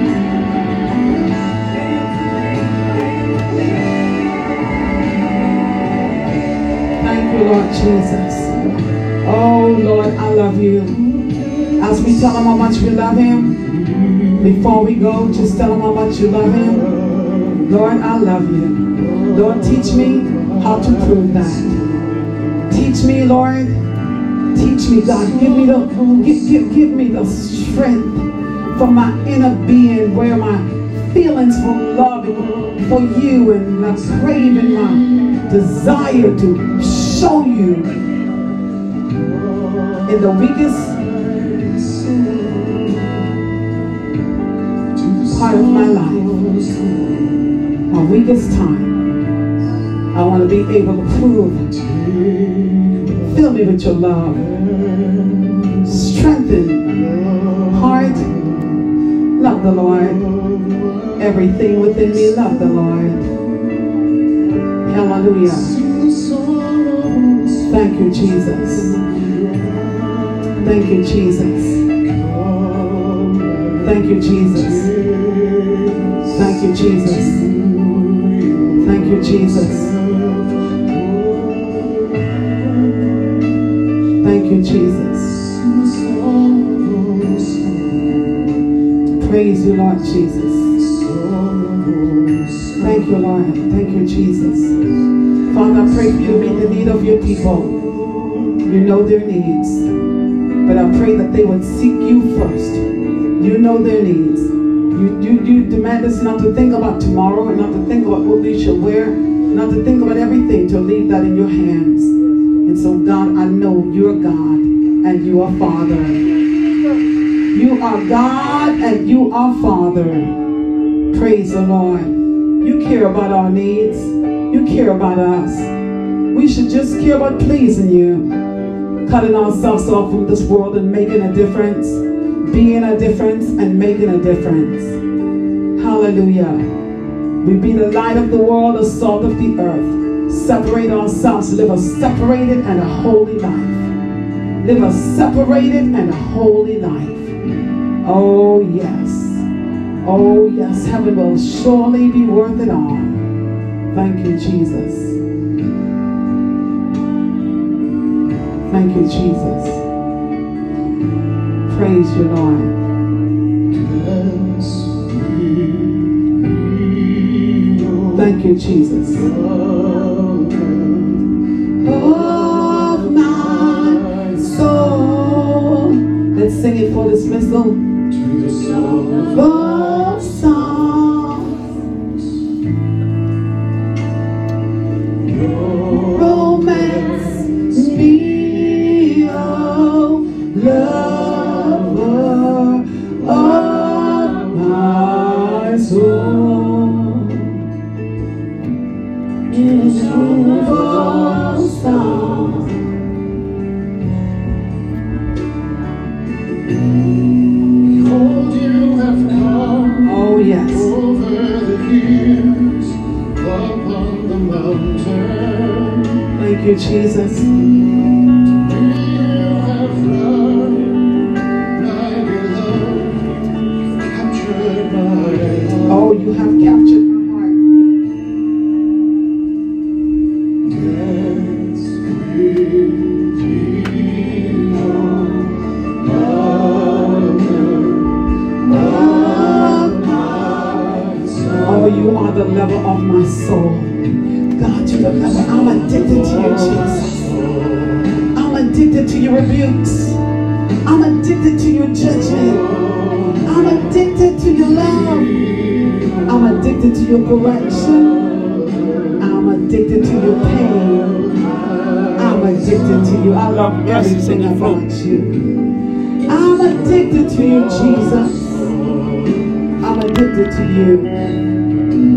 Lord Jesus. Oh Lord, I love you. As we tell him how much we love him, before we go, just tell him how much you love him. Lord, I love you. Lord, teach me how to prove that. Teach me, Lord. Teach me, God. Give me the give, give, give me the strength from my inner being, where my feelings for love and for you and my craving, my desire to show you in the weakest part of my life, my weakest time. I want to be able to prove, fill me with your love, strengthen heart, love the Lord, everything within me, love the Lord. Hallelujah. Thank you, Jesus. Thank you, Jesus. Thank you, Jesus. Thank you, Jesus. Thank you, Jesus. Thank you, Jesus. Praise you, Lord Jesus. Thank you, Lord. Thank you, Jesus. Father, I pray for you to meet the need of your people. You know their needs. But I pray that they would seek you first. You know their needs. You, you, you demand us not to think about tomorrow and not to think about what we should wear, not to think about everything, to leave that in your hands. And so, God, I know you're God and you are Father. You are God and you are Father. Praise the Lord. You care about our needs. You care about us. We should just care about pleasing you. Cutting ourselves off from this world and making a difference. Being a difference and making a difference. Hallelujah. We be the light of the world, the salt of the earth. Separate ourselves, live a separated and a holy life. Live a separated and a holy life. Oh yes. Oh yes, heaven will surely be worth it all. Thank you, Jesus. Thank you, Jesus. Praise you, Lord. Thank you, Jesus. Of my soul. Let's sing it for dismissal. To the song of songs. Romance me, oh lover of my soul. In a song of songs. Oh yes. Over the hills, upon the mountain. Thank you, Jesus. You have run, my beloved, captured my heart. Oh, you have captured my heart. Dance with you, oh, you are the lover of my soul. God, you're the lover. I'm addicted to you, Jesus. I'm addicted to your rebukes. I'm addicted to your judgment. I'm addicted to your love. I'm addicted to your correction. I'm addicted to your pain. I'm addicted to you. I love everything about you. I'm addicted to you, Jesus. I'm addicted to you.